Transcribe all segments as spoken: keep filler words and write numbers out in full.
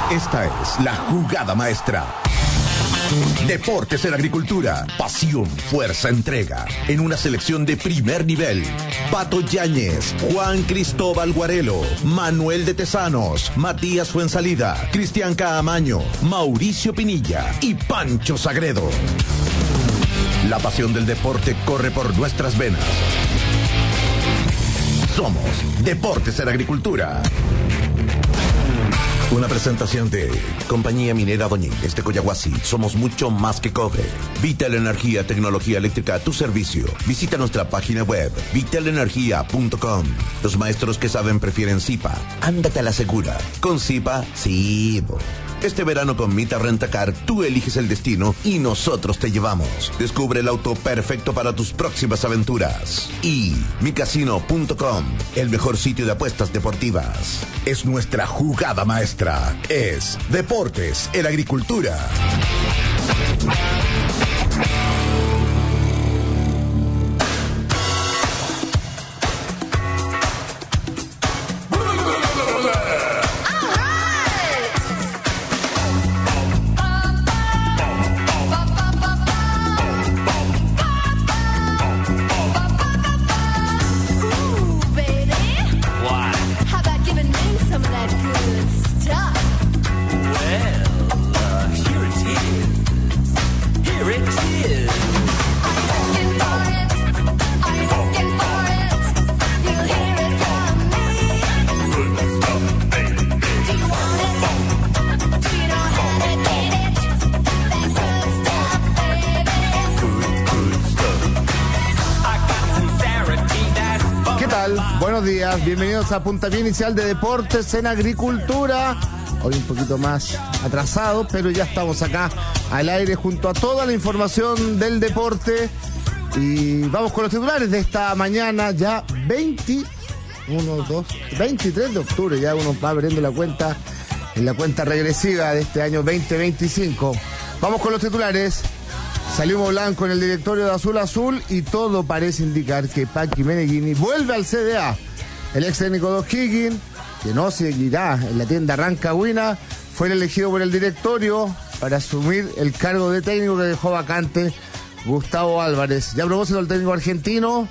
Esta es la jugada maestra. Deportes en Agricultura. Pasión, fuerza, entrega. En una selección de primer nivel. Pato Yáñez, Juan Cristóbal Guarelo, Manuel de Tesanos, Matías Fuensalida, Cristian Caamaño, Mauricio Pinilla y Pancho Sagredo. La pasión del deporte corre por nuestras venas. Somos Deportes en Agricultura. Una presentación de Compañía Minera Doñínguez de Coyahuasi. Somos mucho más que cobre. Vital Energía, tecnología eléctrica a tu servicio. Visita nuestra página web, vital energía punto com. Los maestros que saben prefieren Zipa. Ándate a la segura. Con Zipa, sí. Este verano con Mita Rentacar, tú eliges el destino y nosotros te llevamos. Descubre el auto perfecto para tus próximas aventuras. Y mi casino punto com, el mejor sitio de apuestas deportivas. Es nuestra jugada maestra. Es Deportes en Agricultura. Buenos días, bienvenidos a Puntapié Inicial de Deportes en Agricultura. Hoy un poquito más atrasado, pero ya estamos acá al aire junto a toda la información del deporte. Y vamos con los titulares de esta mañana, ya veintiuno, dos, veintitrés de octubre. Ya uno va abriendo la cuenta, en la cuenta regresiva de este año veinte veinticinco. Vamos con los titulares. Salió humo blanco en el directorio de Azul Azul y todo parece indicar que Paqui Meneghini vuelve al C D A. El ex técnico de O'Higgins, que no seguirá en la tienda Rancagüina, fue el elegido por el directorio para asumir el cargo de técnico que dejó vacante Gustavo Álvarez. Ya a propósito del técnico argentino,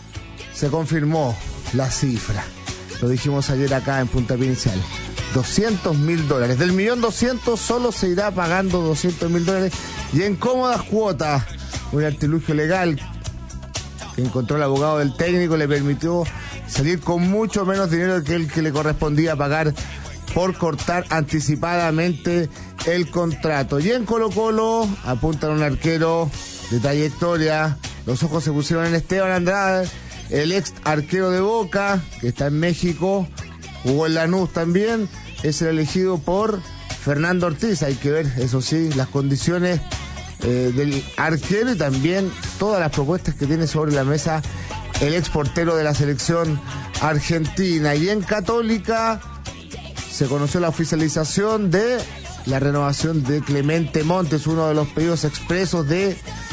se confirmó la cifra. Lo dijimos ayer acá en Puntapié Inicial. doscientos mil dólares. Del millón doscientos solo se irá pagando doscientos mil dólares y en cómodas cuotas. Un artilugio legal que encontró el abogado del técnico le permitió salir con mucho menos dinero que el que le correspondía pagar por cortar anticipadamente el contrato. Y en Colo Colo apuntan a un arquero de trayectoria. Los ojos se pusieron en Esteban Andrade, el ex arquero de Boca, que está en México, jugó en Lanús también, es el elegido por Fernando Ortiz. Hay que ver, eso sí, las condiciones eh, del arquero y también todas las propuestas que tiene sobre la mesa el ex portero de la selección argentina. Y en Católica se conoció la oficialización de la renovación de Clemente Montes, uno de los pedidos expresos de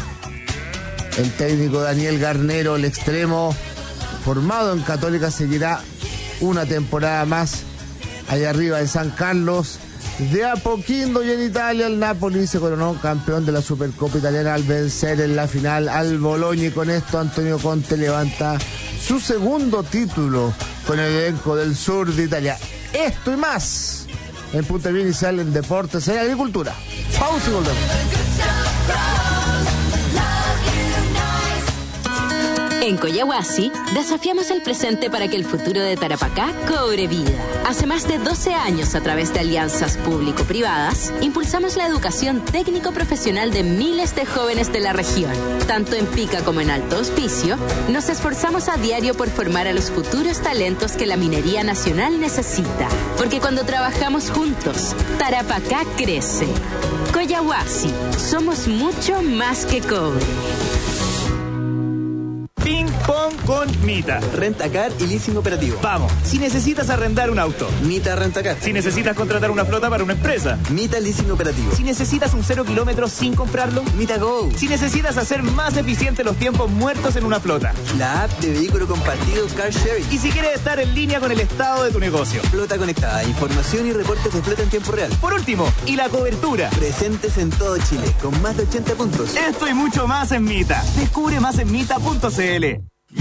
el técnico Daniel Garnero, el extremo formado en Católica, seguirá una temporada más allá arriba en San Carlos de Apoquindo. Y en Italia el Napoli se coronó campeón de la Supercopa Italiana al vencer en la final al Bologna, y con esto Antonio Conte levanta su segundo título con el elenco del sur de Italia. Esto y más en Puntapié Inicial en Deportes en Agricultura. Pausa y volvemos. En Coyahuasi, desafiamos el presente para que el futuro de Tarapacá cobre vida. Hace más de doce años, a través de alianzas público-privadas, impulsamos la educación técnico-profesional de miles de jóvenes de la región. Tanto en Pica como en Alto Hospicio, nos esforzamos a diario por formar a los futuros talentos que la minería nacional necesita. Porque cuando trabajamos juntos, Tarapacá crece. Coyahuasi, somos mucho más que cobre. Pon con Mita. Rentacar y leasing operativo. Vamos, si necesitas arrendar un auto. Mita Rentacar. Si necesitas contratar una flota para una empresa. Mita Leasing Operativo. Si necesitas un cero kilómetros sin comprarlo. Mita Go. Si necesitas hacer más eficientes los tiempos muertos en una flota. La app de vehículo compartido Car Sharing. Y si quieres estar en línea con el estado de tu negocio. Flota conectada, información y reportes de flota en tiempo real. Por último, y la cobertura. Presentes en todo Chile, con más de ochenta puntos. Esto y mucho más en Mita. Descubre más en mita punto cl.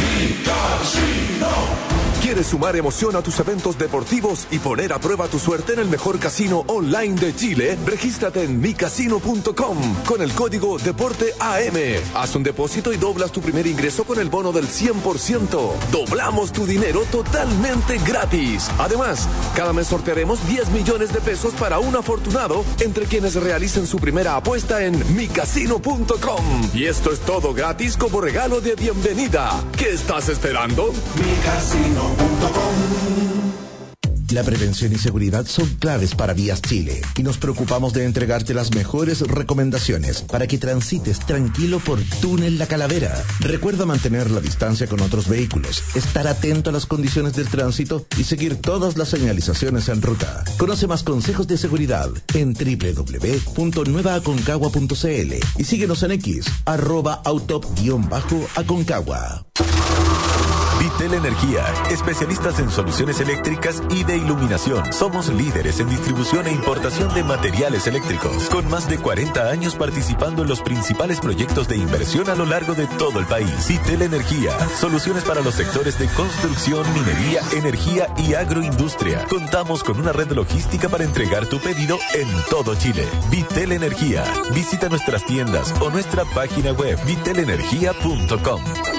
¿Quieres sumar emoción a tus eventos deportivos y poner a prueba tu suerte en el mejor casino online de Chile? Regístrate en mi casino punto com con el código Deporte A M. Haz un depósito y doblas tu primer ingreso con el bono del cien por ciento. Doblamos tu dinero totalmente gratis. Además, cada mes sortearemos diez millones de pesos para un afortunado entre quienes realicen su primera apuesta en mi casino punto com. Y esto es todo gratis como regalo de bienvenida. ¿Qué estás esperando? mi casino punto com. La prevención y seguridad son claves para Vías Chile y nos preocupamos de entregarte las mejores recomendaciones para que transites tranquilo por Túnel La Calavera. Recuerda mantener la distancia con otros vehículos, estar atento a las condiciones del tránsito y seguir todas las señalizaciones en ruta. Conoce más consejos de seguridad en doble u doble u doble u punto nueva aconcagua punto cl y síguenos en X, arroba autop-aconcagua. Vitel Energía, especialistas en soluciones eléctricas y de iluminación. Somos líderes en distribución e importación de materiales eléctricos, con más de cuarenta años participando en los principales proyectos de inversión a lo largo de todo el país. Vitel Energía, soluciones para los sectores de construcción, minería, energía y agroindustria. Contamos con una red logística para entregar tu pedido en todo Chile. Vitel Energía. Visita nuestras tiendas o nuestra página web vitel energía punto com.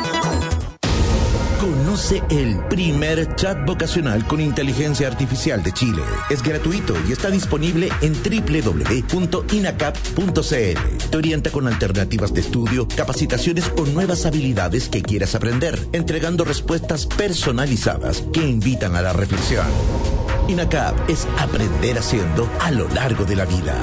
Conoce el primer chat vocacional con inteligencia artificial de Chile. Es gratuito y está disponible en doble u doble u doble u punto inacap punto cl. Te orienta con alternativas de estudio, capacitaciones o nuevas habilidades que quieras aprender, entregando respuestas personalizadas que invitan a la reflexión. INACAP es aprender haciendo a lo largo de la vida.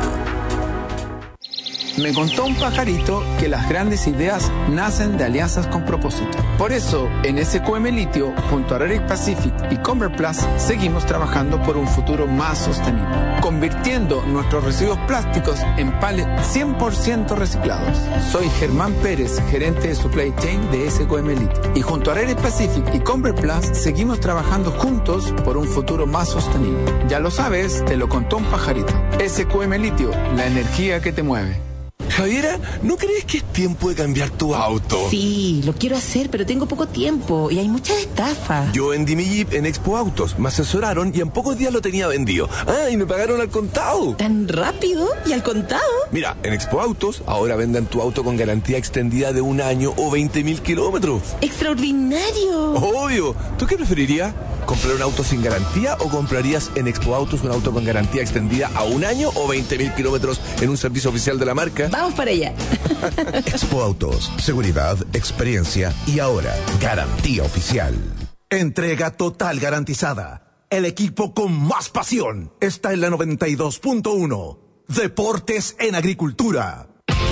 Me contó un pajarito que las grandes ideas nacen de alianzas con propósito. Por eso, en S Q M Litio, junto a Raric Pacific y Convert Plus, seguimos trabajando por un futuro más sostenible, convirtiendo nuestros residuos plásticos en pallets cien por ciento reciclados. Soy Germán Pérez, gerente de Supply Chain de S Q M Litio. Y junto a Raric Pacific y Convert Plus, seguimos trabajando juntos por un futuro más sostenible. Ya lo sabes, te lo contó un pajarito. S Q M Litio, la energía que te mueve. Javiera, ¿no crees que es tiempo de cambiar tu auto? Sí, lo quiero hacer, pero tengo poco tiempo y hay muchas estafas. Yo vendí mi Jeep en Expo Autos, me asesoraron y en pocos días lo tenía vendido. Ah, y me pagaron al contado. ¿Tan rápido? ¿Y al contado? Mira, en Expo Autos ahora venden tu auto con garantía extendida de un año o veinte mil kilómetros. ¡Extraordinario! Obvio. ¿Tú qué preferirías? ¿Comprar un auto sin garantía o comprarías en Expo Autos un auto con garantía extendida a un año o veinte mil kilómetros en un servicio oficial de la marca? Vamos para allá. Expo Autos, seguridad, experiencia y ahora garantía oficial. Entrega total garantizada. El equipo con más pasión está en la noventa y dos punto uno. Deportes en Agricultura.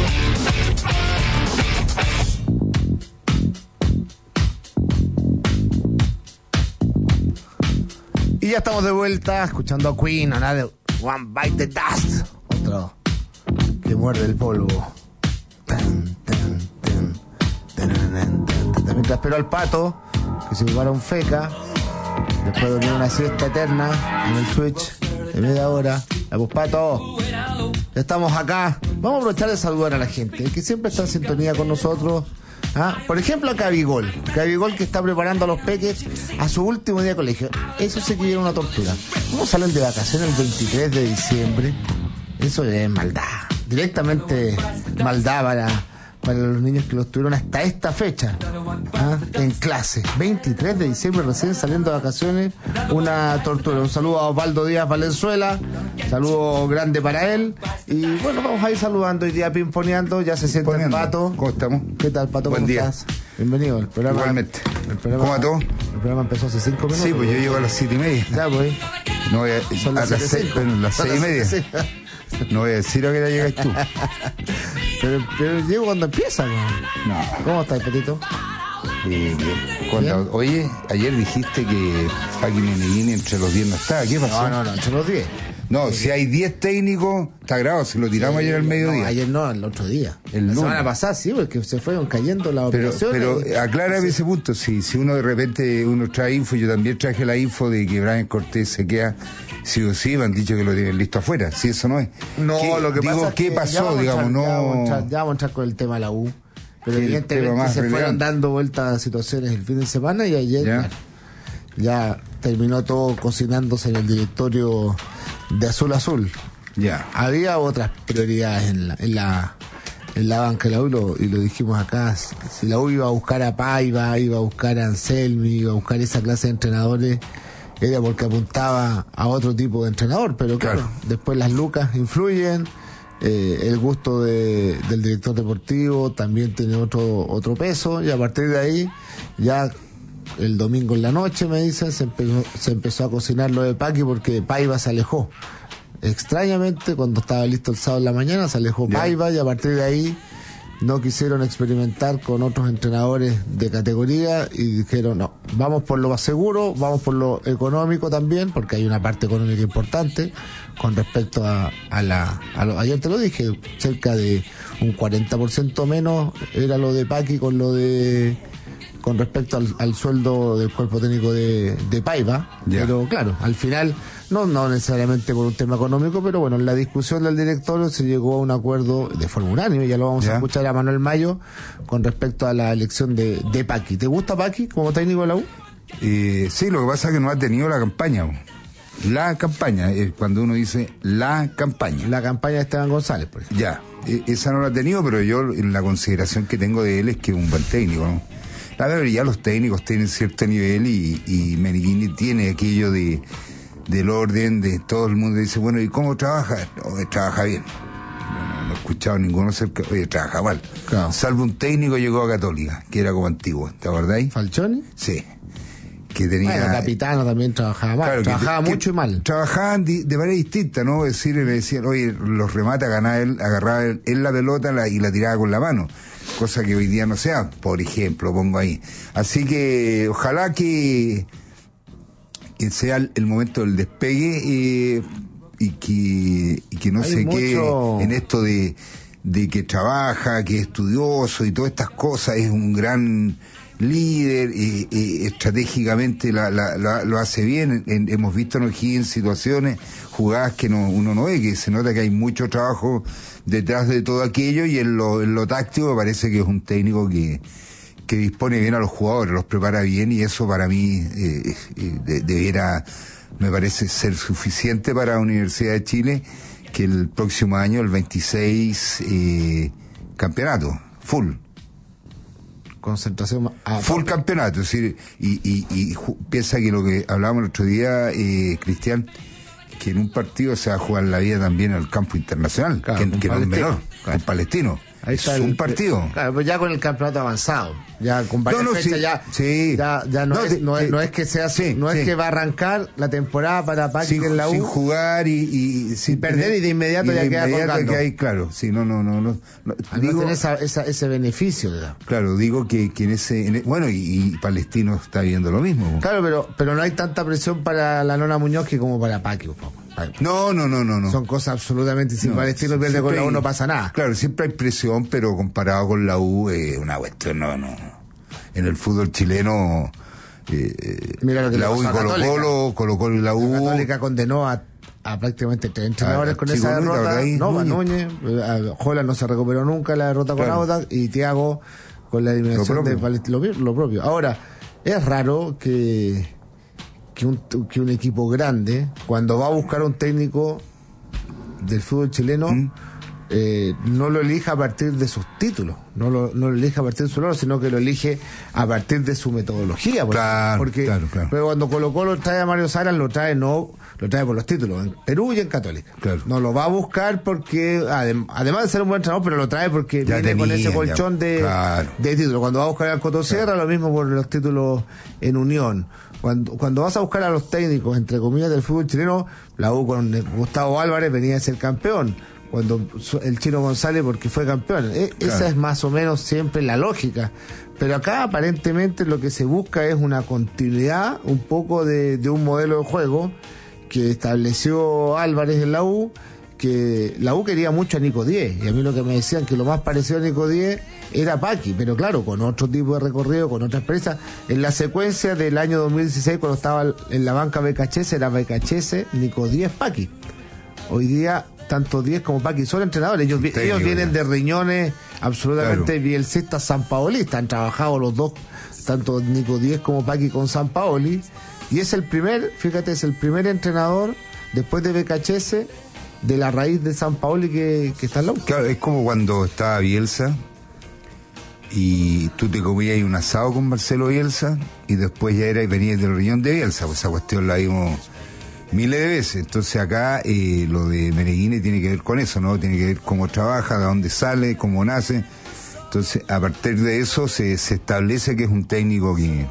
Y ya estamos de vuelta escuchando a Queen, Another One Bite the Dust. Otro que muerde el polvo. Tan, tan, tan, tan, tan, tan, tan. Mientras espero al Pato, que se prepara un feca, después de dormir una siesta eterna en el Switch de media hora. La pues Pato, ya estamos acá. Vamos a aprovechar de saludar a la gente, que siempre está en sintonía con nosotros. ¿Ah? Por ejemplo, a Cabigol. Cabigol que está preparando a los peques a su último día de colegio. Eso sí que viene una tortura. ¿Cómo salen de vacaciones el veintitrés de diciembre? Eso es maldad. Directamente maldad para, para los niños que los tuvieron hasta esta fecha. ¿Ah? En clase. veintitrés de diciembre recién saliendo de vacaciones. Una tortura. Un saludo a Osvaldo Díaz Valenzuela. Saludo grande para él. Y bueno, vamos a ir saludando hoy día pimponeando. Ya se siente el Pato. ¿Cómo estamos? ¿Qué tal, Pato? Buen ¿Cómo día. estás? Bienvenido. El programa, Igualmente. El programa, ¿Cómo va todo? El programa empezó hace cinco minutos. Sí, pues yo llego a las siete y media. Ya, pues. No voy a, Son a las las siete seis, cinco. bueno, las Son seis y las media. siete cinco. No voy a decir a qué hora llegas tú. pero, pero llego cuando empieza, ¿no? No. ¿Cómo estás, Patito? Eh, bien. Cuando- oye, ayer dijiste que Paqui Meneghini entre los diez no estaba. ¿Qué pasó? No, no, no, entre los diez. No, si hay diez técnicos, está grabado, se lo tiramos ayer al mediodía. No, ayer no, el otro día. El la lunes. semana pasada sí, porque se fueron cayendo las Pero, operaciones. pero y- aclárame ese punto, si, si uno de repente uno trae info, yo también traje la info de que Brian Cortés se queda sí o sí, me han dicho que lo tienen listo afuera, si eso no es. No, ¿Qué- lo que digo, pasa es ¿qué que ya pasó, vamos a digamos, entrar- ya vamos a no? entrar- ya vamos a entrar con el tema de la U. Pero El evidentemente tema más se fueron relevante. dando vueltas a situaciones el fin de semana y ayer Ya. claro, ya terminó todo cocinándose en el directorio de Azul Azul. Ya. Había otras prioridades en la, en la, en la banca de la U y lo, y lo dijimos acá. Si la U iba a buscar a Paiva, iba a buscar a Anselmi, iba a buscar esa clase de entrenadores, era porque apuntaba a otro tipo de entrenador. Pero claro, Claro. después las lucas influyen. Eh, el gusto de, del director deportivo también tiene otro otro peso, y a partir de ahí ya el domingo en la noche, me dicen, se empezó, se empezó a cocinar lo de Paqui porque Paiva se alejó. Extrañamente, cuando estaba listo el sábado en la mañana, se alejó Ya. Paiva, y a partir de ahí no quisieron experimentar con otros entrenadores de categoría y dijeron, no, vamos por lo más seguro, vamos por lo económico también, porque hay una parte económica importante con respecto a, a la... A lo, ayer te lo dije, cerca de un cuarenta por ciento menos era lo de Paqui con lo de... con respecto al, al sueldo del cuerpo técnico de, de Paiva. Ya. Pero claro, al final, no, no necesariamente por un tema económico, pero bueno, en la discusión del directorio se llegó a un acuerdo de forma unánime, ya lo vamos Ya. a escuchar a Manuel Mayo con respecto a la elección de, de Paqui. ¿Te gusta Paqui como técnico de la U? Eh, sí, lo que pasa es que no ha tenido la campaña. bo. La campaña, es cuando uno dice la campaña. La campaña de Esteban González, por ejemplo. Ya, e- esa no la ha tenido, pero yo en la consideración que tengo de él es que es un buen técnico, ¿no? La mayoría de los técnicos tienen cierto nivel y, y Meneghini tiene aquello de del orden, de todo el mundo dice, bueno, ¿y cómo trabaja? No, él trabaja bien. No, no he escuchado ninguno cerca, oye, trabaja mal. Claro. Salvo un técnico llegó a Católica, que era como antiguo, ¿te acordáis? ¿Falcioni? Sí. Que tenía... Bueno, Capitano también trabajaba mal, Claro, que- trabajaba que mucho y mal. Trabajaban di- de manera distinta, ¿no? Es decir, le decían, oye, los remata, ganaba él, agarraba él, él la pelota la- y la tiraba con la mano. Cosa que hoy día no sea, por ejemplo, pongo ahí. Así que ojalá que, que sea el, el momento del despegue eh, y, que, y que no Hay se mucho- quede en esto de, de que trabaja, que es estudioso y todas estas cosas, es un gran líder, eh, eh, estratégicamente la, la, la- lo hace bien. En- hemos visto en O'Higgins situaciones, jugadas que no, uno no ve, que se nota que hay mucho trabajo detrás de todo aquello, y en lo, en lo táctico me parece que es un técnico que, que dispone bien a los jugadores, los prepara bien, y eso para mí eh, eh, de- debiera, me parece ser suficiente para la Universidad de Chile, que el próximo año, el veintiséis, eh, campeonato, full. Concentración a Full campeonato, es decir, y, y, y ju- piensa que lo que hablábamos el otro día, eh, Cristian, que en un partido se va a jugar la vida también en el campo internacional, Claro, que, con que no es Palestino, menor, claro. con Palestino. Ahí es está el- un partido. Claro, pero ya con el campeonato avanzado, ya con varias No, no, fechas, sí, ya, sí. ya, ya no, No, es, te- no, es, te- no es que sea, sí, no sí. es que va a arrancar la temporada para Paqui Sin, en la U. sin jugar y, y sin perder, tener- y de inmediato y ya de queda inmediato colgando. que hay, claro, sí, no, no, no, no, no. Al no Digo, tener esa, esa, ese beneficio, ¿verdad? claro, digo que, que en ese, en e- bueno, y, y Palestino está viendo lo mismo. Claro, pero, pero no hay tanta presión para la Nona Muñoz que como para Paqui. un poco. No, no, no, no, no. Son cosas absolutamente, si No, Palestino pierde siempre con la U hay- no pasa nada. Claro, siempre hay presión, pero comparado con la U, eh, una cuestión, no, no. En el fútbol chileno, eh, Mira lo que la le U y pasó a Colo Católica. Colo, Colo Colo y la U. La Católica condenó a, a prácticamente tres entrenadores A con Chico esa Núñez, derrota. ¿verdad? No, a Núñez. Núñez, a Jola no se recuperó nunca la derrota con Claro. Audax, y Thiago con la eliminación Lo de propio. Palestino. Lo, lo propio. Ahora, es raro que, que, un, que un equipo grande, cuando va a buscar un técnico del fútbol chileno, ¿Mm? eh, no lo elija a partir de sus títulos, no lo, no lo elige a partir de su lado, sino que lo elige a partir de su metodología. Porque, Claro, porque claro, claro. pero cuando Colo Colo trae a Mario Salas, lo trae no lo trae por los títulos, en Perú y en Católica. Claro. No lo va a buscar porque, adem- además de ser un buen entrenador, pero lo trae porque Ya viene con tenía, ese colchón ya, de, claro. de títulos. Cuando va a buscar al Cotosierra, lo mismo por los títulos en Unión. Cuando, cuando vas a buscar a los técnicos, entre comillas, del fútbol chileno, la U con Gustavo Álvarez venía a ser campeón. cuando el Chino González porque fue campeón. E- Claro. Esa es más o menos siempre la lógica. Pero acá aparentemente lo que se busca es una continuidad un poco de, de un modelo de juego que estableció Álvarez en la U, que la U quería mucho a Nico Diez, y a mí lo que me decían que lo más parecido a Nico Diez era Paqui, pero claro, con otro tipo de recorrido, con otra experiencia. En la secuencia del año dos mil dieciséis, cuando estaba en la banca Becachese, era Becachese, Nico Diez, Paqui. Hoy día, tanto Diez como Paqui son entrenadores, ellos, vi- Técnico, ellos vienen ya. de riñones absolutamente Claro. bielcistas sanpaolistas, han trabajado los dos, tanto Nico Diez como Paqui con Sampaoli, y es el primer, fíjate, es el primer entrenador, después de Becachese, de la raíz de Sampaoli que, que está en la U. Claro, es como cuando estaba Bielsa y tú te comías un asado con Marcelo Bielsa y después ya era y venías del riñón de Bielsa, pues esa cuestión la vimos miles de veces. Entonces acá eh, lo de Meneghini tiene que ver con eso, ¿no? Tiene que ver cómo trabaja, de dónde sale, cómo nace. Entonces a partir de eso se, se establece que es un técnico que,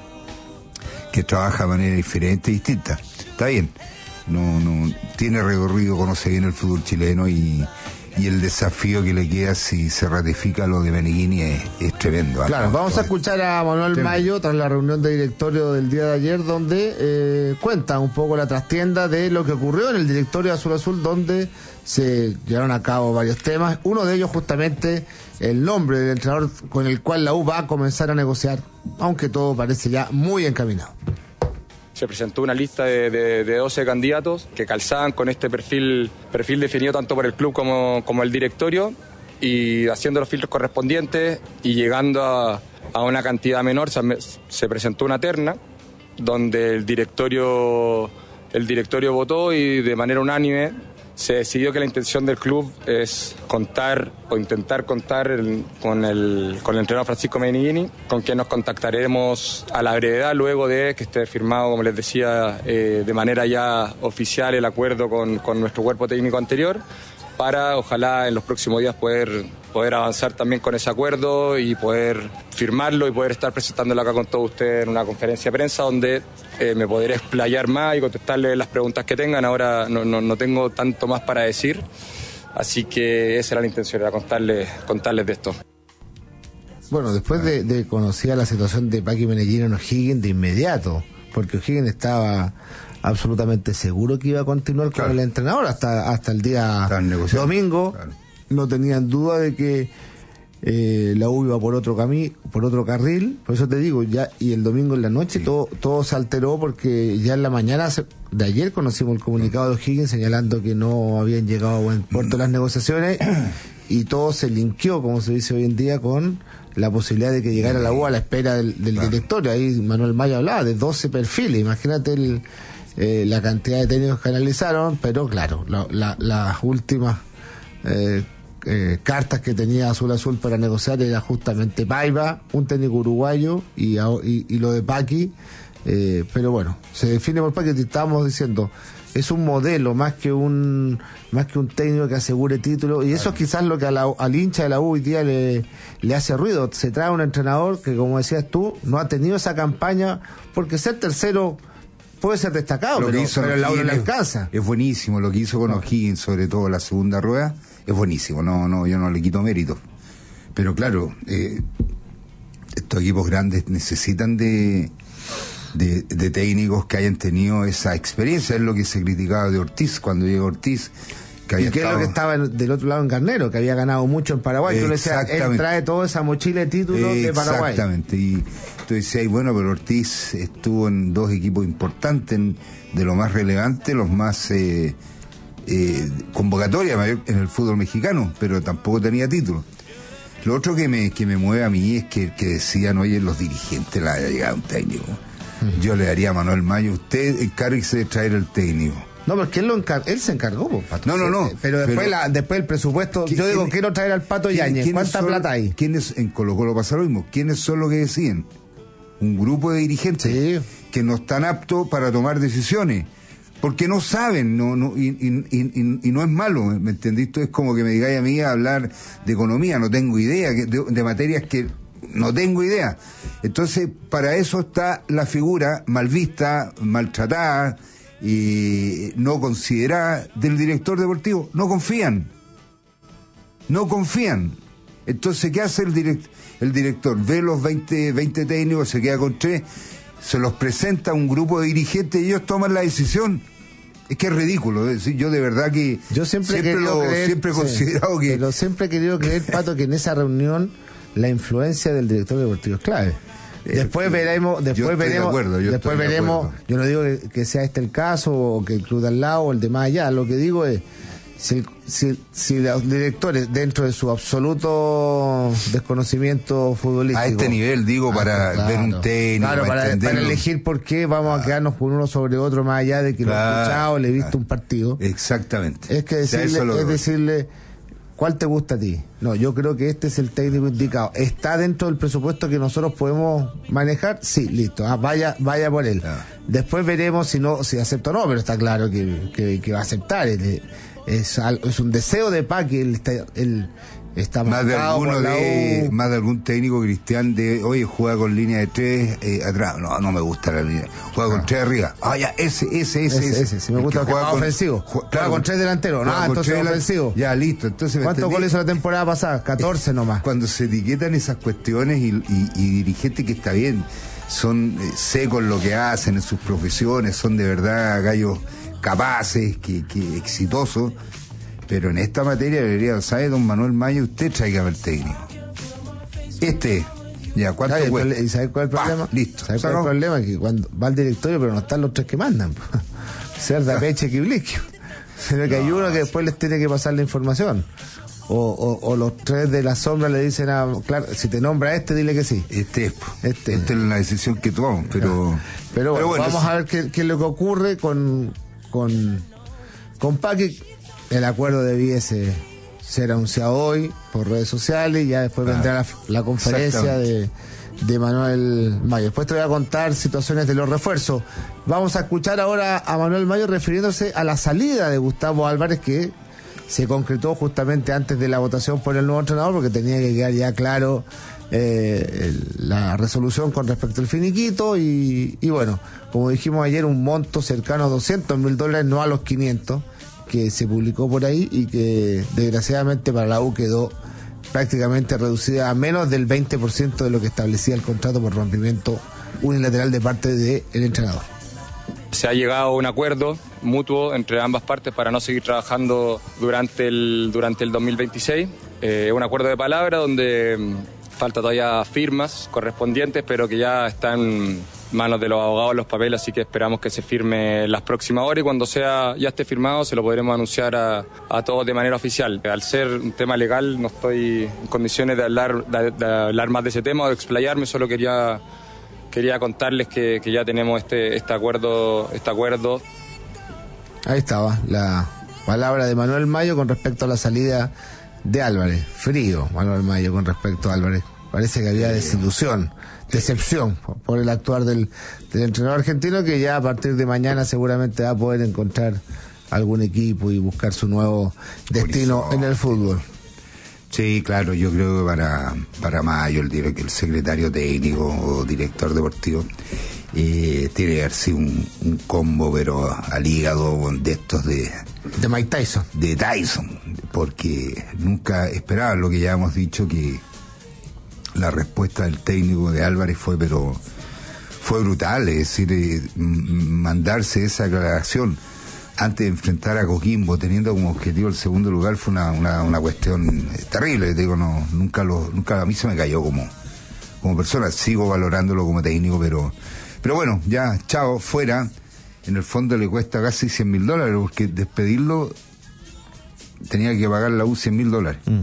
que trabaja de manera diferente y distinta. Está bien. No, no tiene recorrido, conoce bien el fútbol chileno y, y el desafío que le queda si se ratifica lo de Meneghini es, es tremendo. Claro, ¿no? vamos a Todo- escuchar a Manuel Sí. Mayo tras la reunión de directorio del día de ayer, donde eh, cuenta un poco la trastienda de lo que ocurrió en el directorio de Azul Azul, donde se llevaron a cabo varios temas. Uno de ellos justamente el nombre del entrenador con el cual la U va a comenzar a negociar, aunque todo parece ya muy encaminado. Se presentó una lista de, de, de doce candidatos que calzaban con este perfil, perfil definido tanto por el club como, como el directorio, y haciendo los filtros correspondientes y llegando a, a una cantidad menor se, se presentó una terna donde el directorio, el directorio votó y de manera unánime se decidió que la intención del club es contar o intentar contar el- con, el, con el entrenador Francisco Meneghini, con quien nos contactaremos a la brevedad luego de que esté firmado, como les decía, eh, de manera ya oficial el acuerdo con, con nuestro cuerpo técnico anterior, para ojalá en los próximos días poder, poder avanzar también con ese acuerdo y poder firmarlo y poder estar presentándolo acá con todos ustedes en una conferencia de prensa donde eh, me podré explayar más y contestarles las preguntas que tengan. Ahora no, no, no tengo tanto más para decir, así que esa era la intención, era contarles, contarles de esto. Bueno, después de, de conocida la situación de Paqui Meneghini en O'Higgins de inmediato, porque O'Higgins estaba absolutamente seguro que iba a continuar Claro. con el entrenador hasta hasta el día Estaban negociando. domingo. Claro. No tenían duda de que eh, la U iba por otro camino, por otro carril. Por eso te digo, ya y el domingo en la noche Sí. todo todo se alteró, porque ya en la mañana se- de ayer conocimos el comunicado de O'Higgins señalando que no habían llegado a buen puerto las negociaciones y todo se linkeó, como se dice hoy en día, con la posibilidad de que llegara la U a la espera del, del Claro. directorio. Ahí Manuel Mayo hablaba de doce perfiles, imagínate el, eh, la cantidad de técnicos que analizaron, pero claro, la- la- las últimas eh, eh, cartas que tenía Azul Azul para negociar era justamente Paiva, un técnico uruguayo y, a- y, y lo de Paqui, eh, pero bueno, se define por Paqui, te estábamos diciendo, es un modelo más que un más que un técnico que asegure título, y eso es quizás lo que a la- al hincha de la U hoy día le, le hace ruido. Se trae un entrenador que, como decías tú, no ha tenido esa campaña, porque ser tercero puede ser destacado, Lo que pero, hizo pero el lado no le O'Higgins alcanza. Es buenísimo, lo que hizo con O'Higgins, sobre todo la segunda rueda, es buenísimo, no, no, yo no le quito mérito. Pero claro, eh, estos equipos grandes necesitan de, de, de técnicos que hayan tenido esa experiencia, es lo que se criticaba de Ortiz, cuando llegó Ortiz, que había Y que es lo que estaba en- del otro lado en Garnero, que había ganado mucho en Paraguay. Tú le decías, él Exactamente. trae toda esa mochila de títulos de Paraguay. Exactamente, y tú decías, bueno, pero Ortiz estuvo en dos equipos importantes, en- de lo más relevante, los más eh, eh, convocatoria mayor en el fútbol mexicano, pero tampoco tenía título. Lo otro que me, que me mueve a mí es que, que decían, oye, los dirigentes la haya llegado un técnico. Yo le daría a Manuel Mayo, usted encárguese de traer el técnico. No, porque él, lo encar- él se encargó, po, Pato. No, no, no, Eh, Pero después, pero- la, después el presupuesto, ¿Qui- yo digo, quién- quiero traer al Pato ¿Quién- Yáñez. quiénes ¿Cuánta son- plata hay? ¿Quiénes en Colo Colo pasa lo mismo? ¿Quiénes son los que deciden? Un grupo de dirigentes Sí. que no están aptos para tomar decisiones, porque no saben, no, no, y, y- y- y no es malo, ¿me entendiste? Es como que me digáis a mí a hablar de economía, no tengo idea, que- de, de materias que no tengo idea. Entonces, para eso está la figura mal vista, maltratada y no considerada del director deportivo. No confían. no confían. Entonces, ¿qué hace el, direct, el director? Ve los veinte, veinte técnicos, se queda con tres, se los presenta a un grupo de dirigentes y ellos toman la decisión. Es que es ridículo. Es decir, yo de verdad que yo siempre, siempre, lo, creer, siempre he sí, considerado que... Pero siempre he querido creer, Pato, que en esa reunión la influencia del director deportivo es clave. Después eh, veremos, después veremos, de acuerdo, después veremos, yo no digo que, que sea este el caso o que el club de al lado o el de más allá, lo que digo es si, el, si, si los directores dentro de su absoluto desconocimiento futbolístico a este nivel digo para ah, claro, ver un técnico claro, para, para elegir por qué vamos ah, a quedarnos con uno sobre otro más allá de que claro, lo he escuchado, le he visto ah, un partido, exactamente, es que decirle, o sea, es decirle ¿cuál te gusta a ti? No, yo creo que este es el técnico indicado. ¿Está dentro del presupuesto que nosotros podemos manejar? Sí, listo. Ah, vaya vaya por él. Ah. Después veremos si no si acepta o no, pero está claro que, que, que va a aceptar. Es, es, es un deseo de paz que él está, él está más de alguno de U. Más de algún técnico cristiano de oye, juega con línea de tres eh, atrás. No, no me gusta la línea. Juega ah. con tres arriba. Ah, ya, ese, ese, ese, ese. ese, ese. Si me gusta que juega con, ofensivo. Juega, claro, con, con tres delanteros. No, entonces es ofensivo. Ya, listo. Entonces, ¿cuántos goles hizo la temporada pasada? catorce nomás. Cuando se etiquetan esas cuestiones y, y, y dirigentes que está bien, son eh, secos lo que hacen en sus profesiones, son de verdad gallos capaces, que, que exitosos. Pero en esta materia debería, ¿sabe, don Manuel Mayo? Usted traiga al técnico. Este, ya, ¿cuánto cuesta? ¿Y sabe cuál es el problema? Pa, listo. ¿Sabe cuál es el problema? Que cuando va al directorio, pero no están los tres que mandan. Cerda, Peche y Quibliquio. Sino que no, hay uno que después les tiene que pasar la información. O, o, o los tres de la sombra le dicen a, claro, si te nombra este, dile que sí. Este es, este. Esta es la decisión que tomamos, pero... Pero, pero bueno, bueno, vamos es... a ver qué, qué es lo que ocurre con, con, con Paque. El acuerdo debiese ser anunciado hoy por redes sociales y ya después ah, vendrá la, la conferencia de, de Manuel Mayo. Después te voy a contar situaciones de los refuerzos. Vamos a escuchar ahora a Manuel Mayo refiriéndose a la salida de Gustavo Álvarez, que se concretó justamente antes de la votación por el nuevo entrenador, porque tenía que quedar ya claro eh, el, la resolución con respecto al finiquito y, y bueno, como dijimos ayer, un monto cercano a doscientos mil dólares, no a los quinientos que se publicó por ahí y que desgraciadamente para la U quedó prácticamente reducida a menos del veinte por ciento de lo que establecía el contrato por rompimiento unilateral de parte del entrenador. Se ha llegado a un acuerdo mutuo entre ambas partes para no seguir trabajando durante el, durante el dos mil veintiséis. Eh, un acuerdo de palabra donde mm, falta todavía firmas correspondientes, pero que ya están en manos de los abogados los papeles, así que esperamos que se firme en las próximas horas y cuando sea ya esté firmado se lo podremos anunciar a, a todos de manera oficial. Al ser un tema legal no estoy en condiciones de hablar, de, de hablar más de ese tema o de explayarme, solo quería... Quería contarles que, que ya tenemos este, este acuerdo, este acuerdo. Ahí estaba la palabra de Manuel Mayo con respecto a la salida de Álvarez. Frío Manuel Mayo con respecto a Álvarez. Parece que había desilusión, decepción por el actuar del, del entrenador argentino, que ya a partir de mañana seguramente va a poder encontrar algún equipo y buscar su nuevo destino en el fútbol. Sí, claro, yo creo que para, para Mayo, el, el secretario técnico o director deportivo, eh, tiene que haber sido un, un combo, pero al hígado de estos de... De Mike Tyson. De Tyson, porque nunca esperaba lo que ya hemos dicho, que la respuesta del técnico de Álvarez fue, pero fue brutal, es decir, eh, mandarse esa aclaración antes de enfrentar a Coquimbo, teniendo como objetivo el segundo lugar, fue una, una, una cuestión terrible. Te digo, no, nunca lo, nunca a mí se me cayó como, como persona, sigo valorándolo como técnico, pero, pero bueno, ya, chao, fuera. En el fondo le cuesta casi cien mil dólares, porque despedirlo tenía que pagar la U cien mil dólares. Mm.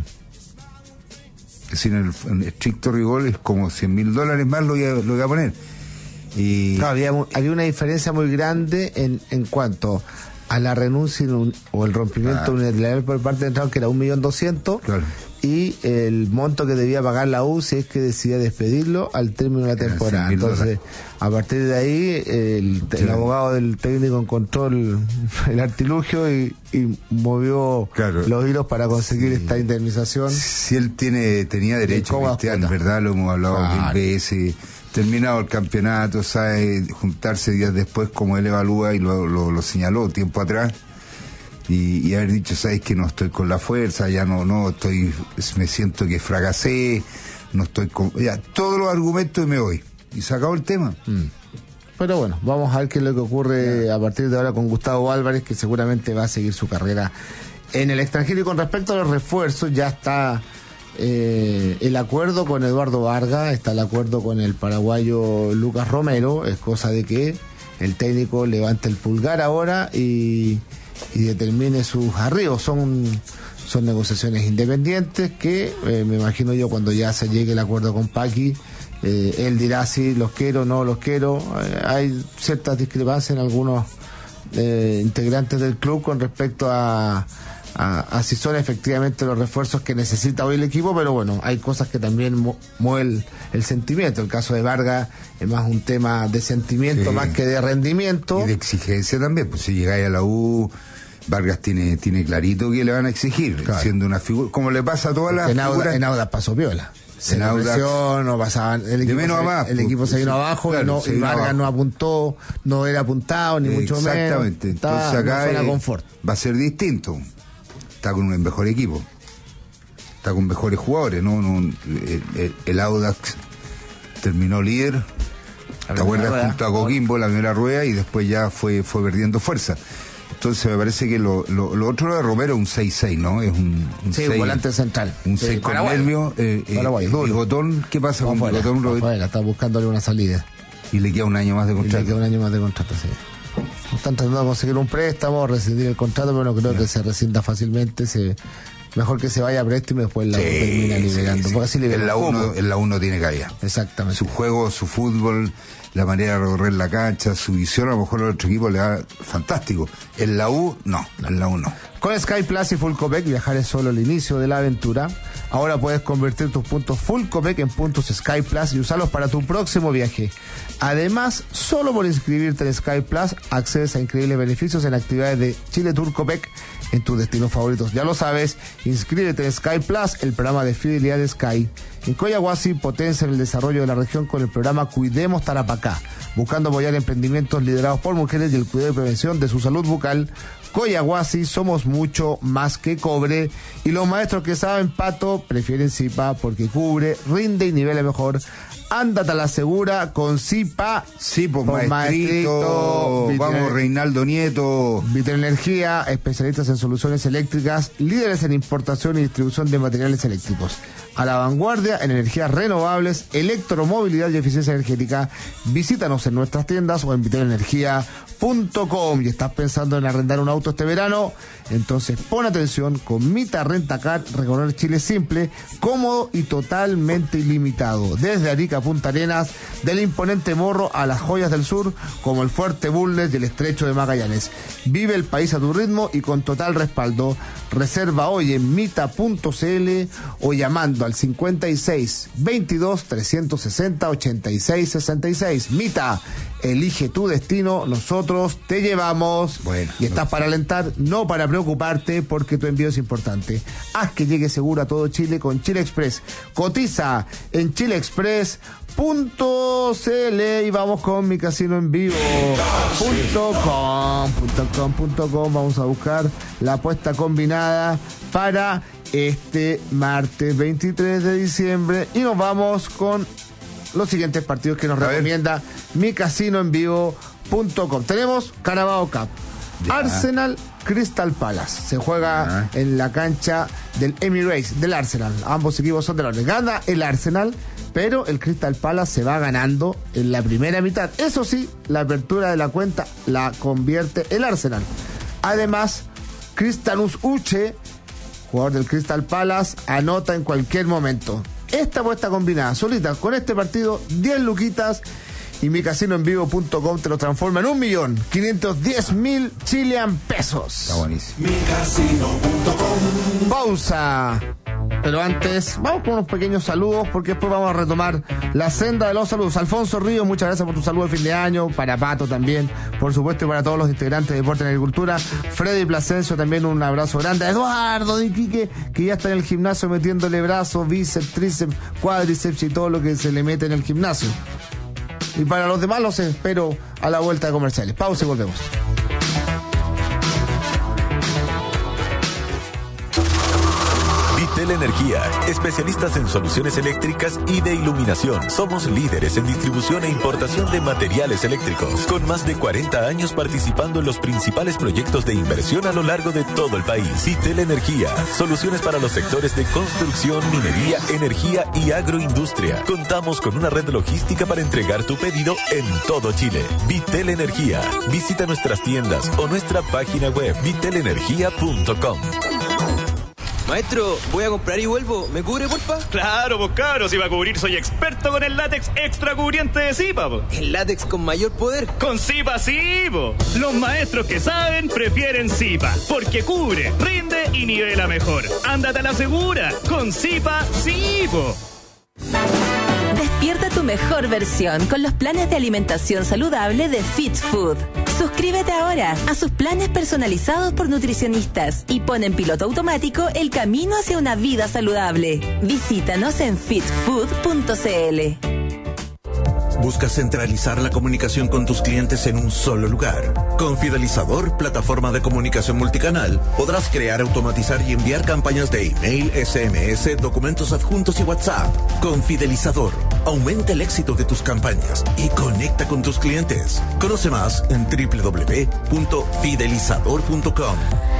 Es decir, en el, en el estricto rigor es como cien mil dólares más lo iba, lo iba a poner. Y claro, había, había una diferencia muy grande en, en cuanto a la renuncia o el rompimiento claro. unilateral por parte del entrenador, que era un millón doscientos, claro. y el monto que debía pagar la U si es que decidía despedirlo al término de la temporada. Entonces, a partir de ahí, el, el sí. abogado del técnico encontró el, el artilugio y, y movió claro. los hilos para conseguir sí. esta indemnización. Si él tiene tenía derecho, Cristian, ¿verdad? Lo hemos hablado claro. mil veces. Terminado el campeonato, sabe juntarse días después como él evalúa y lo, lo, lo señaló tiempo atrás, y, y haber dicho, sabes que no estoy con la fuerza, ya no, no, estoy, me siento que fracasé, no estoy con, ya, todos los argumentos y me voy. Y se acabó el tema. Mm. Pero bueno, vamos a ver qué es lo que ocurre yeah. a partir de ahora con Gustavo Álvarez, que seguramente va a seguir su carrera en el extranjero. Y con respecto a los refuerzos, ya está eh, el acuerdo con Eduardo Vargas, está el acuerdo con el paraguayo Lucas Romero. Es cosa de que el técnico levante el pulgar ahora y, y determine sus arribos. Son, son negociaciones independientes que eh, me imagino yo cuando ya se llegue el acuerdo con Paqui, Eh, él dirá si los quiero o no los quiero. Eh, hay ciertas discrepancias en algunos eh, integrantes del club con respecto a, a, a si son efectivamente los refuerzos que necesita hoy el equipo, pero bueno, hay cosas que también mu- mueven el, el sentimiento. El caso de Vargas es más un tema de sentimiento, sí, más que de rendimiento. Y de exigencia también, pues si llegáis a la U, Vargas tiene tiene clarito que le van a exigir, claro, siendo una figura, como le pasa a todas las en figuras. Auda, en Auda pasó piola. Se presión, no pasaban, el equipo, de menos se, a más, el equipo pues, se vino sí, abajo, claro, y, no, y Vargas abajo. no apuntó, no era apuntado, ni mucho menos. Exactamente. Entonces acá en es, confort. va a ser distinto. Está con un mejor equipo. Está con mejores jugadores, ¿no? no el, el, el Audax terminó líder. ¿Te acuerdas? Junto a Coquimbo, la primera rueda, y después ya fue, fue perdiendo fuerza. Entonces me parece que lo, lo, lo otro de Romero es un seis seis, ¿no? Es un, un sí, seis, un volante central. Un seis sí, con nervio. Eh, eh, Bigotón, ¿qué pasa con afuera, Bigotón, Robert? Afuera, está buscándole una salida. Y le queda un año más de contrato. Y le queda un año más de contrato, sí. Están tratando de conseguir un préstamo, rescindir el contrato, pero no creo yeah. que se rescinda fácilmente. Se, mejor que se vaya a préstamo y después la sí, termina liberando. Sí, sí. Porque así libera en la uno, en la uno tiene caída. Exactamente. Su juego, su fútbol, la manera de recorrer la cancha, su visión, a lo mejor al otro equipo le da fantástico. En la U, no, no. En la U no. Con Sky Plus y Full Copec, viajar es solo el inicio de la aventura. Ahora puedes convertir tus puntos Full Copec en puntos Sky Plus y usarlos para tu próximo viaje. Además, solo por inscribirte en Sky Plus, accedes a increíbles beneficios en actividades de Chile Tour Copec en tus destinos favoritos. Ya lo sabes, inscríbete en Sky Plus, el programa de fidelidad de Sky. En Coyahuasi potencia el desarrollo de la región con el programa Cuidemos Tarapacá, buscando apoyar emprendimientos liderados por mujeres y el cuidado y prevención de su salud bucal. Coyahuasi, somos mucho más que cobre. Y los maestros que saben pato prefieren Zipa porque cubre, rinde y nivela mejor. Ándate a la segura con Zipa. Sí, pues maestrito, maestrito vamos, Reinaldo Nieto. Viterenergía, especialistas en soluciones eléctricas, líderes en importación y distribución de materiales eléctricos. A la vanguardia en energías renovables, electromovilidad y eficiencia energética. Visítanos en nuestras tiendas o en viterenergía punto com. Y estás pensando en arrendar un auto este verano, entonces pon atención. Con Mita Rentacar, recorrer Chile simple, cómodo y totalmente ilimitado. Desde Arica a Punta Arenas, del imponente Morro a las joyas del sur, como el Fuerte Bulnes y el Estrecho de Magallanes. Vive el país a tu ritmo y con total respaldo. Reserva hoy en mita punto cl o llamando al cincuenta y seis, veintidós, trescientos sesenta, ochenta y seis, sesenta y seis. Mita, elige tu destino, nosotros te llevamos. Bueno, y estás no. para alentar, no para preocuparte, porque tu envío es importante. Haz que llegue seguro a todo Chile con Chile Express. Cotiza en chile express punto cl y vamos con mi casino en vivo punto com punto com punto com. Vamos a buscar la apuesta combinada para este martes veintitrés de diciembre y nos vamos con los siguientes partidos que nos a recomienda ver. mi casino en vivo punto com. Tenemos Carabao Cup, ya. Arsenal Crystal Palace. Se juega ah. en la cancha del Emirates, del Arsenal. Ambos equipos son de Londres. Gana el Arsenal, pero el Crystal Palace se va ganando en la primera mitad. Eso sí, la apertura de la cuenta la convierte el Arsenal. Además, Cristianus Uche, jugador del Crystal Palace, anota en cualquier momento. Esta apuesta combinada, solita, con este partido, diez luquitas, y mi casino en vivo punto com te lo transforma en un millón quinientos diez mil chilean pesos. Está buenísimo. mi casino punto com. Pausa. Pero antes, vamos con unos pequeños saludos, porque después vamos a retomar la senda de los saludos. Alfonso Ríos, muchas gracias por tu saludo de fin de año. Para Pato también, por supuesto, y para todos los integrantes de Deporte en Agricultura. Freddy Plasencio, también un abrazo grande. Eduardo de Iquique, que ya está en el gimnasio metiéndole brazos, bíceps, tríceps, cuádriceps y todo lo que se le mete en el gimnasio. Y para los demás los espero a la vuelta de comerciales. Pausa y volvemos. Vitel Energía, especialistas en soluciones eléctricas y de iluminación. Somos líderes en distribución e importación de materiales eléctricos, con más de cuarenta años participando en los principales proyectos de inversión a lo largo de todo el país. Vitel Energía, soluciones para los sectores de construcción, minería, energía y agroindustria. Contamos con una red logística para entregar tu pedido en todo Chile. Vitel Energía. Visita nuestras tiendas o nuestra página web vitel energía punto com. Maestro, voy a comprar y vuelvo. ¿Me cubre, porfa? Claro, pues cabros, si va a cubrir soy experto con el látex extra cubriente de Zipa, po. ¿El látex con mayor poder? Con Zipa sí, po. Los maestros que saben prefieren Zipa, porque cubre, rinde y nivela mejor. Ándate a la segura, con Zipa sí, po. Despierta tu mejor versión con los planes de alimentación saludable de Fit Food. Suscríbete ahora a sus planes personalizados por nutricionistas y pon en piloto automático el camino hacia una vida saludable. Visítanos en fit food punto c l. ¿Buscas centralizar la comunicación con tus clientes en un solo lugar? Con Fidelizador, plataforma de comunicación multicanal, podrás crear, automatizar y enviar campañas de email, S M S, documentos adjuntos y WhatsApp. Con Fidelizador, aumenta el éxito de tus campañas y conecta con tus clientes. Conoce más en doble u doble u doble u punto fidelizador punto com.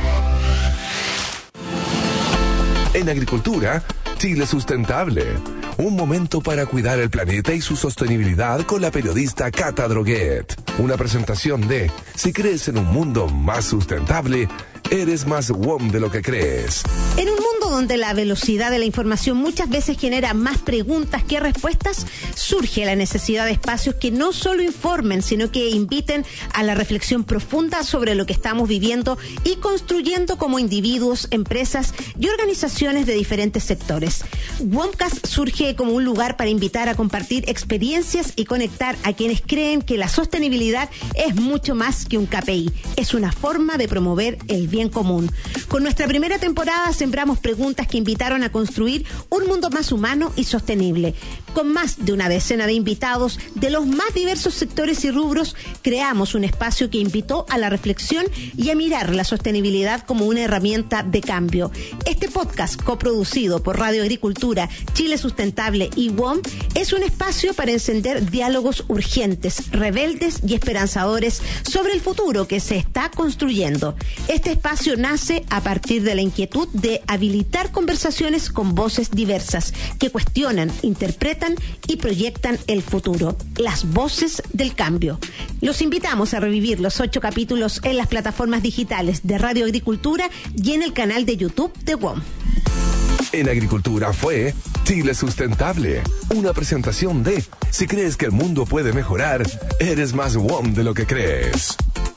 En agricultura, Chile Sustentable. Un momento para cuidar el planeta y su sostenibilidad con la periodista Cata Droguet. Una presentación de Si crees en un mundo más sustentable, eres más W O M de lo que crees. En un mundo donde la velocidad de la información muchas veces genera más preguntas que respuestas, surge la necesidad de espacios que no solo informen, sino que inviten a la reflexión profunda sobre lo que estamos viviendo y construyendo como individuos, empresas y organizaciones de diferentes sectores. WOMcast surge como un lugar para invitar a compartir experiencias y conectar a quienes creen que la sostenibilidad es mucho más que un K P I, es una forma de promover el bien común. Con nuestra primera temporada sembramos preguntas que invitaron a construir un mundo más humano y sostenible. Con más de una decena de invitados de los más diversos sectores y rubros, creamos un espacio que invitó a la reflexión y a mirar la sostenibilidad como una herramienta de cambio. Este podcast, coproducido por Radio Agricultura, Chile Sustentable y W O M, es un espacio para encender diálogos urgentes, rebeldes y esperanzadores sobre el futuro que se está construyendo. Este espacio nace a partir de la inquietud de habilitar conversaciones con voces diversas que cuestionan, interpretan y proyectan el futuro. Las voces del cambio. Los invitamos a revivir los ocho capítulos en las plataformas digitales de Radio Agricultura y en el canal de YouTube de W O M. En agricultura fue Chile Sustentable. Una presentación de Si crees que el mundo puede mejorar, eres más W O M de lo que crees.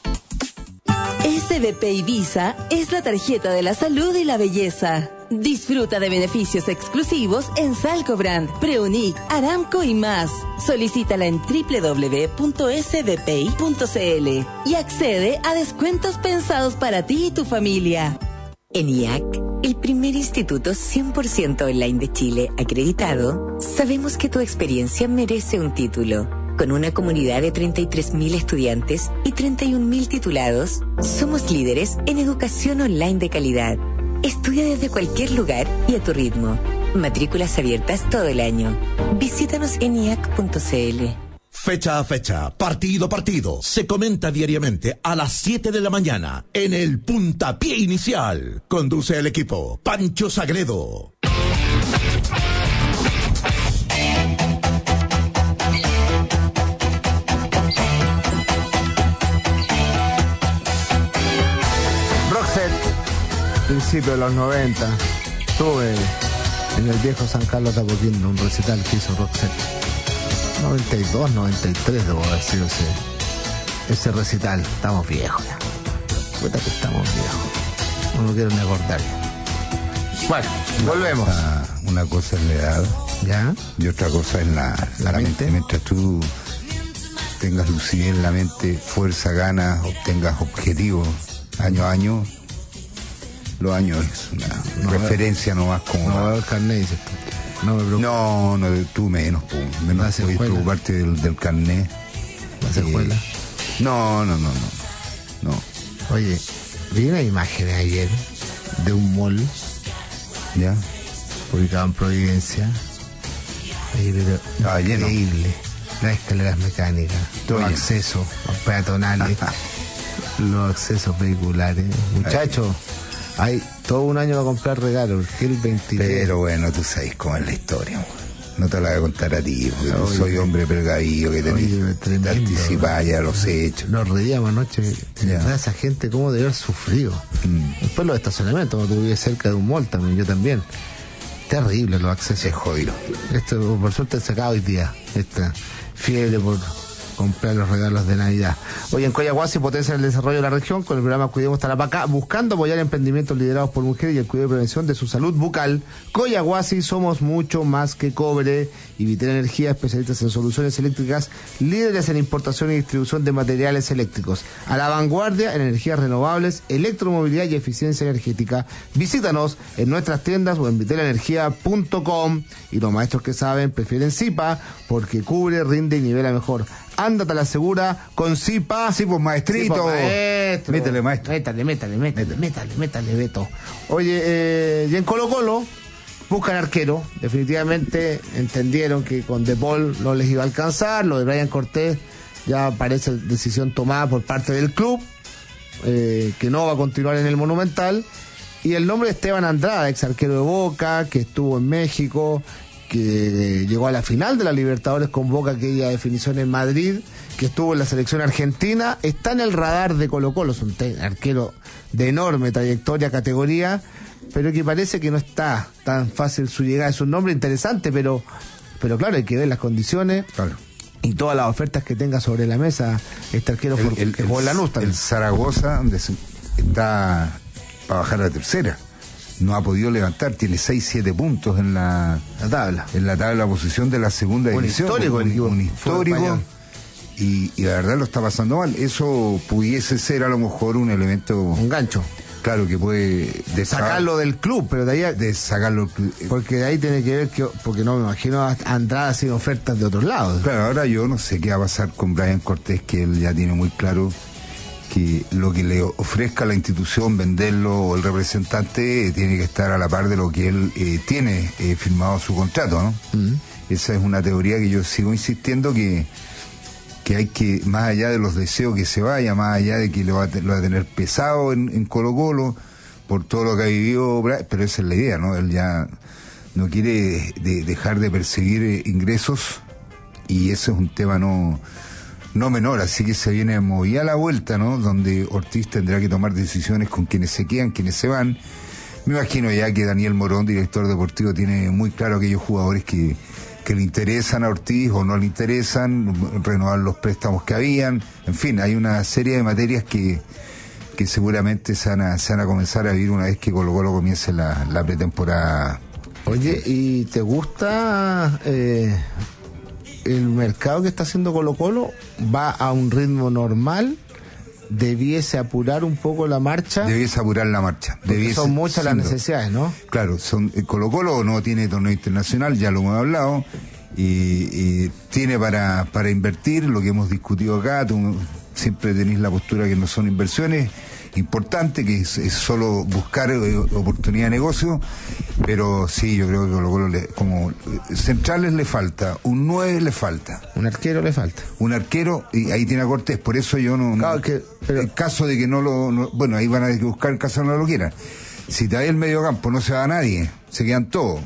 S B P Ibiza es la tarjeta de la salud y la belleza. Disfruta de beneficios exclusivos en Salco Brand, Preunic, Aramco y más. Solicítala en doble u doble u doble u punto s b p i punto c l y accede a descuentos pensados para ti y tu familia. En I A C, el primer instituto cien por ciento online de Chile acreditado, sabemos que tu experiencia merece un título. Con una comunidad de treinta y tres mil estudiantes y treinta y un mil titulados, somos líderes en educación online de calidad. Estudia desde cualquier lugar y a tu ritmo. Matrículas abiertas todo el año. Visítanos en i a c punto c l. Fecha a fecha, partido a partido, se comenta diariamente a las siete de la mañana en el Puntapié Inicial. Conduce el equipo Pancho Sagredo. Principio de los noventa, estuve en el viejo San Carlos de Apoquindo, un recital que hizo Roxette. noventa y dos, noventa y tres debo haber sido ese, ese recital. Estamos viejos ya. Cuenta que estamos viejos. No lo quiero ni acordar. Bueno, volvemos. Una, una cosa es la edad, ¿ya? Y otra cosa es la, la, la mente. mente. Mientras tú tengas lucidez en la mente, fuerza, ganas, obtengas objetivos año a año, los años es una no referencia veo, nomás como... No veo el carnet, dices tú. No me preocupo. No, no, tú menos, pues, menos puedes preocuparte del, del carnet. ¿La secuela? Eh, no, no, no, no, no. Oye, vi una imagen ayer de un mall, ¿ya? ubicado en Providencia. Ahí, pero ah, increíble. Las escaleras mecánicas, los accesos peatonales, los accesos vehiculares. Muchachos, hay todo un año para comprar regalos, el veintitrés. Pero bueno, tú sabes cómo es la historia. No te la voy a contar a ti, porque no, soy hombre precavido que tenés que anticipar ya los hechos. Nos reíamos anoche, de verdad, esa gente cómo debe haber sufrido. Mm. Después los estacionamientos, cuando tú vives cerca de un mall también, yo también. Terrible los accesos. Es jodido. Esto por suerte se acaba hoy día, esta fiebre por comprar los regalos de Navidad. Hoy en Coyahuasi potencia el desarrollo de la región con el programa Cuidemos Tarapacá, buscando apoyar emprendimientos liderados por mujeres y el cuidado y prevención de su salud bucal. Coyahuasi, somos mucho más que cobre. Y Vitel Energía, especialistas en soluciones eléctricas, líderes en importación y distribución de materiales eléctricos. A la vanguardia en energías renovables, electromovilidad y eficiencia energética. Visítanos en nuestras tiendas o en vitel energía punto com. Y los maestros que saben prefieren Zipa porque cubre, rinde y nivela mejor. Ándate a la segura con Zipa. Sí, pues maestrito. Sí, pues, maestro. Métele, maestro. Métale, métale, métale, métale, métale, Beto. Oye, eh, y en Colo Colo buscan arquero. Definitivamente entendieron que con De Paul no les iba a alcanzar. Lo de Brian Cortés ya parece decisión tomada por parte del club, eh, que no va a continuar en el Monumental. Y el nombre de Esteban Andrada, ex arquero de Boca, que estuvo en México, que llegó a la final de la Libertadores con Boca, aquella definición en Madrid, que estuvo en la selección argentina, está en el radar de Colo Colo. Es un arquero de enorme trayectoria, categoría, pero que parece que no está tan fácil su llegada. Es un nombre interesante, pero pero claro, hay que ver las condiciones, claro, y todas las ofertas que tenga sobre la mesa este arquero el, el, que jugó en Lanús también. El Zaragoza, donde está para bajar a la tercera, no ha podido levantar, tiene seis siete puntos en la, la tabla en la tabla posición de la segunda un división. Histórico, un, equipo, un histórico y, y la verdad lo está pasando mal. Eso pudiese ser a lo mejor un elemento, un gancho, claro, que puede de sacarlo del club, pero de ahí de sacarlo, porque de ahí tiene que ver que, porque no me imagino a Andrada sin ofertas de otros lados. Claro, ahora yo no sé qué va a pasar con Brian Cortés, que él ya tiene muy claro que lo que le ofrezca la institución, venderlo, o el representante, eh, tiene que estar a la par de lo que él eh, tiene eh, firmado su contrato, ¿no? Uh-huh. Esa es una teoría que yo sigo insistiendo que que hay que, más allá de los deseos que se vaya, más allá de que lo va a, lo va a tener pesado en, en Colo Colo por todo lo que ha vivido, pero esa es la idea, ¿no? Él ya no quiere de, dejar de perseguir eh, ingresos, y ese es un tema no no menor, así que se viene movida la vuelta, ¿no? Donde Ortiz tendrá que tomar decisiones con quienes se quedan, quienes se van. Me imagino ya que Daniel Morón, director deportivo, tiene muy claro aquellos jugadores que, que le interesan a Ortiz o no le interesan, renovar los préstamos que habían, en fin, hay una serie de materias que, que seguramente se van, a, se van a comenzar a vivir una vez que Colo Colo comience la, la pretemporada. Oye, ¿y te gusta eh, el mercado que está haciendo Colo Colo? ¿Va a un ritmo normal? ¿Debiese apurar un poco la marcha? Debiese apurar la marcha. Debiese, son muchas las necesidades, ¿no? Claro, son, Colo Colo no tiene torneo internacional, ya lo hemos hablado, y, y tiene para, para invertir, lo que hemos discutido acá. Tú siempre tenés la postura que no son inversiones importantes, que es, es solo buscar eh, oportunidad de negocio, pero sí, yo creo que Colo Colo le, como centrales le falta, un nueve le falta, un arquero le falta, un arquero, y ahí tiene a Cortés. Por eso yo no, claro, no que, pero, en caso de que no lo, no, bueno, ahí van a buscar en caso de no lo quieran. Si te da el medio campo, no se va a nadie, se quedan todos.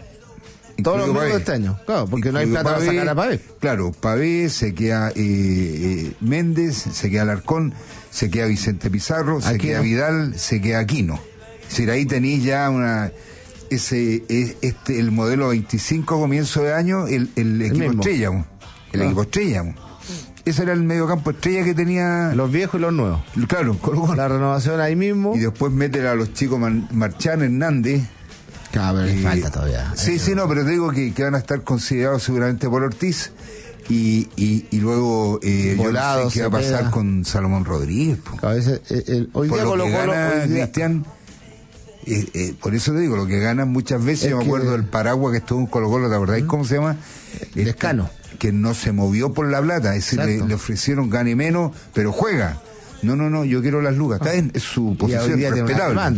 Todos los mismos de este año, claro, porque no hay plata para sacar a Pavé. Claro, Pavé, se queda eh, eh, Méndez, se queda Alarcón, se queda Vicente Pizarro, se Aquino. queda Vidal, se queda Aquino. Es decir, ahí tenéis ya una, ese, este, el modelo veinticinco comienzo de año, el, el, el equipo mismo. estrella, el ah. equipo estrella. Ese era el mediocampo estrella que tenía. Los viejos y los nuevos. Claro, con la renovación ahí mismo. Y después meter a los chicos Man, Marchán, Hernández. Claro, pero eh, falta todavía. Sí, sí, no, pero te digo que, que van a estar considerados seguramente por Ortiz. Y, y, y luego eh, Volado, yo no sé qué va a pasar queda. con Salomón Rodríguez. A veces, el, el, hoy por día lo Colo que Colo, gana hoy día... Cristian, eh, eh, por eso te digo, lo que ganan muchas veces, yo me acuerdo del Paraguas que estuvo en Colo Colo, ¿te acordáis? ¿Mm? ¿Cómo se llama? Lescano. Que no se movió por la plata, es decir, le, le ofrecieron gane menos, pero juega. No, no, no, yo quiero las lucas, está bien, es su posición respetable.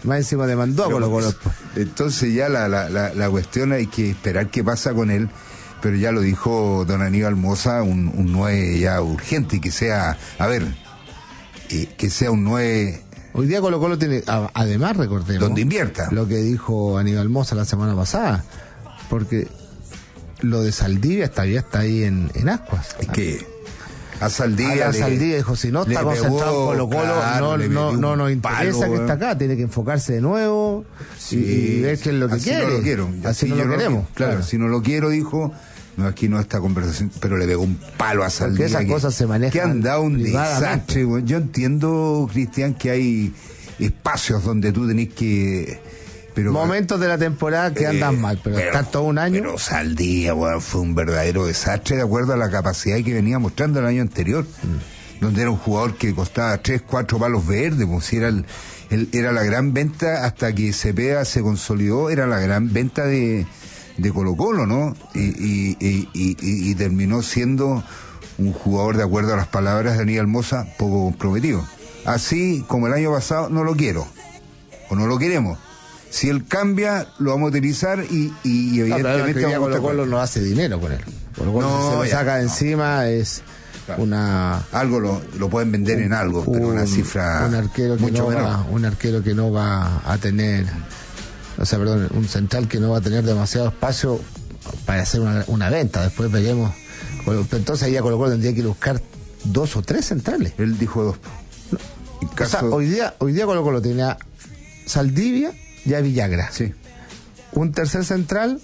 Más encima demandó a Colo Colo. Entonces ya la, la, la, la cuestión hay que esperar qué pasa con él, pero ya lo dijo don Aníbal Mosa, un, un nueve ya urgente, y que sea, a ver, eh, que sea un nueve... Hoy día Colo Colo tiene, a, además recordemos... Donde invierta. Lo que dijo Aníbal Mosa la semana pasada, porque lo de Saldivia todavía está ahí en, en ascuas. Es que... A Saldivia, a le, Saldivia dijo, si no está concentrado en Colo Colo, claro, no, no, no nos interesa palo, que está acá, tiene que enfocarse de nuevo sí, y, y ver qué es lo que así quiere. No lo quiero, así, así no lo queremos. No, claro, claro, si no lo quiero, dijo, no, aquí no esta conversación, pero le pegó un palo a Saldivia. Porque esas que, cosas se manejan. Que han dado un desastre. Bueno, yo entiendo, Cristian, que hay espacios donde tú tenés que... Pero, momentos de la temporada que eh, andan mal, pero, pero estar todo un año. Pero Saldivia, bueno, fue un verdadero desastre de acuerdo a la capacidad que venía mostrando el año anterior, mm. donde era un jugador que costaba tres, cuatro palos verdes, pues era, el, el, era la gran venta hasta que Cepeda se consolidó, era la gran venta de, de Colo Colo, ¿no? Y, y, y, y, y terminó siendo un jugador, de acuerdo a las palabras de Aníbal Mosa, poco comprometido. Así como el año pasado, no lo quiero, o no lo queremos. Si él cambia, lo vamos a utilizar y, y, y evidentemente... No, Colo Colo no hace dinero con él. Colo Colo no, si se lo saca de no. encima es claro. una... Algo lo, lo pueden vender un, en algo, pero un, una cifra un arquero que mucho no menor. Va, un arquero que no va a tener... O sea, perdón, un central que no va a tener demasiado espacio para hacer una, una venta. Después veremos. Entonces ahí a Colo Colo tendría que buscar dos o tres centrales. Él dijo dos. No. En caso... O sea, hoy día, hoy día Colo Colo tiene a Saldivia y a Villagra. Sí. Un tercer central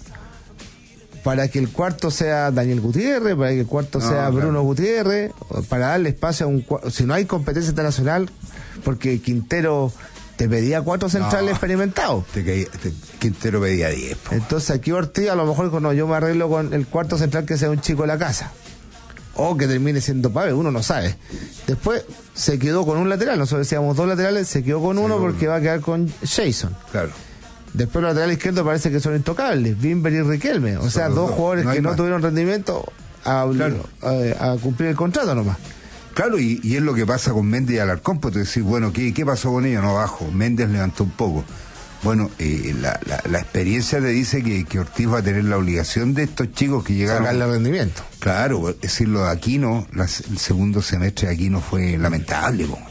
para que el cuarto sea Daniel Gutiérrez, para que el cuarto no, sea Bruno claro. Gutiérrez, para darle espacio a un... Si no hay competencia internacional, porque Quintero te pedía cuatro centrales no, experimentados. Te te, Quintero pedía diez. Po. Entonces aquí Ortiz a lo mejor dijo, no, yo me arreglo con el cuarto central que sea un chico de la casa. O que termine siendo Pave, uno no sabe. Después se quedó con un lateral, nosotros decíamos dos laterales, se quedó con uno porque va a quedar con Jason. Claro. Después los laterales izquierdos parece que son intocables, Bimber y Riquelme. O sea, dos jugadores no que no más. tuvieron rendimiento a, claro. a, a cumplir el contrato nomás. Claro, y, y es lo que pasa con Méndez y Alarcón, pues tú decís, bueno, ¿qué, qué pasó con ellos? No, bajo, Méndez levantó un poco. Bueno, eh, la, la, la experiencia te dice que, que Ortiz va a tener la obligación de estos chicos que llegaron... Sacarle rendimiento. Claro, decirlo de Aquino, la, el segundo semestre de Aquino fue lamentable, po.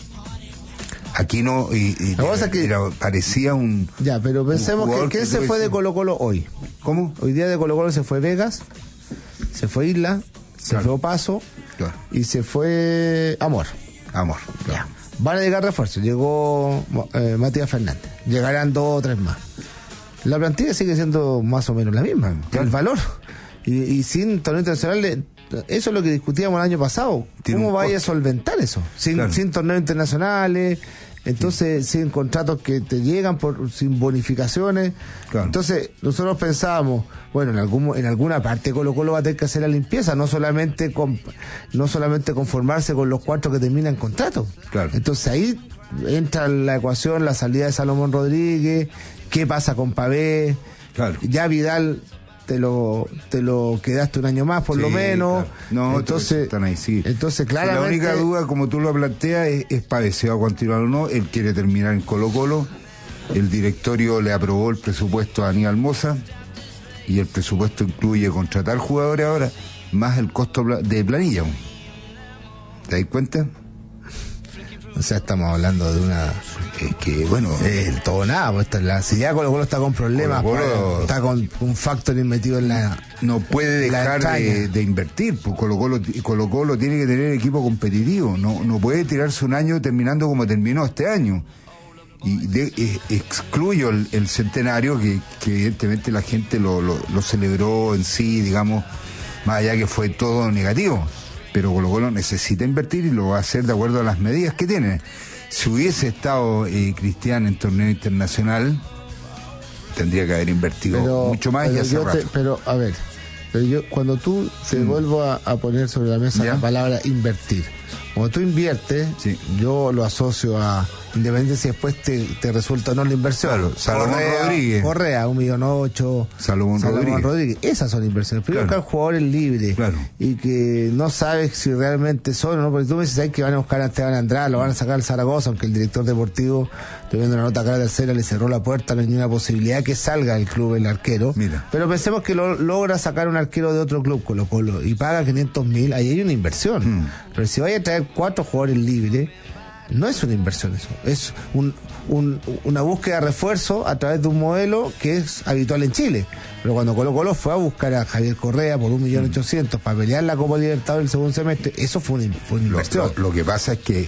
Aquino y, y la cosa era, que, era, parecía un... Ya, pero pensemos que ¿quién se fue de Colo Colo hoy? ¿Cómo? Hoy día de Colo Colo se fue Vegas, se fue Isla, se claro. fue Opaso claro. y se fue Amor. Amor, claro. Ya. Van a llegar refuerzos. Llegó eh, Matías Fernández. Llegarán dos o tres más. La plantilla sigue siendo más o menos la misma. Claro. El valor. Y, y sin torneo internacional, eso es lo que discutíamos el año pasado. ¿Cómo vaya a solventar eso? Sin, claro. sin torneos internacionales. Entonces, sí. sin contratos que te llegan, por sin bonificaciones. Claro. Entonces, nosotros pensábamos, bueno, en algún en alguna parte Colo Colo va a tener que hacer la limpieza, no solamente con, no solamente conformarse con los cuatro que terminan contrato. Claro. Entonces ahí entra la ecuación la salida de Salomón Rodríguez, qué pasa con Pavé, claro. ya Vidal te lo te lo quedaste un año más por sí, lo menos. Claro. No, entonces están ahí, sí. Entonces claramente la única duda, como tú lo planteas, es, es Pavé si va a continuar o no. Él quiere terminar en Colo Colo. El directorio le aprobó el presupuesto a Aníbal Mosa y el presupuesto incluye contratar jugadores ahora más el costo de planilla. ¿Te das cuenta? O sea, estamos hablando de una... Es que, bueno... El todo nada, pues esta, la, si ya Colo Colo está con problemas, Colo -Colo, está con un factoring metido en la... No puede dejar de, de invertir, pues Colo Colo, Colo Colo tiene que tener equipo competitivo, no, no puede tirarse un año terminando como terminó este año. Y de, eh, excluyo el, el centenario, que, que evidentemente la gente lo, lo, lo celebró en sí, digamos, más allá que fue todo negativo. Pero Colo Colo necesita invertir y lo va a hacer de acuerdo a las medidas que tiene. Si hubiese estado eh, Cristian en torneo internacional, tendría que haber invertido pero, mucho más y hace rato. Te, pero, a ver, pero yo cuando tú te mm. vuelvo a, a poner sobre la mesa ¿Ya? la palabra invertir. Cuando tú inviertes, sí. yo lo asocio a independiente si después te, te resulta o no la inversión. Claro, Salomón Correa, Rodríguez. Correa, un millón ocho. Salomón, Salomón Rodríguez. Rodríguez. Esas son inversiones. Pero Claro. buscar jugadores libres Claro. y que no sabes si realmente son o no, porque tú me dices ahí que van a buscar a Esteban Andrade, lo van a sacar al Zaragoza, aunque el director deportivo, estoy viendo una nota acá de tercera, le cerró la puerta, no hay ninguna posibilidad que salga del club el arquero. Mira. Pero pensemos que lo, logra sacar un arquero de otro club, Colo Colo, y paga quinientos mil, ahí hay una inversión. Mm. Pero si vaya a traer cuatro jugadores libres, no es una inversión eso, es un, un, una búsqueda de refuerzo a través de un modelo que es habitual en Chile. Pero cuando Colo Colo fue a buscar a Javier Correa por un millón ochocientos para pelear la Copa Libertadores el segundo semestre, eso fue una, fue una Lo, inversión. lo- lo que pasa es que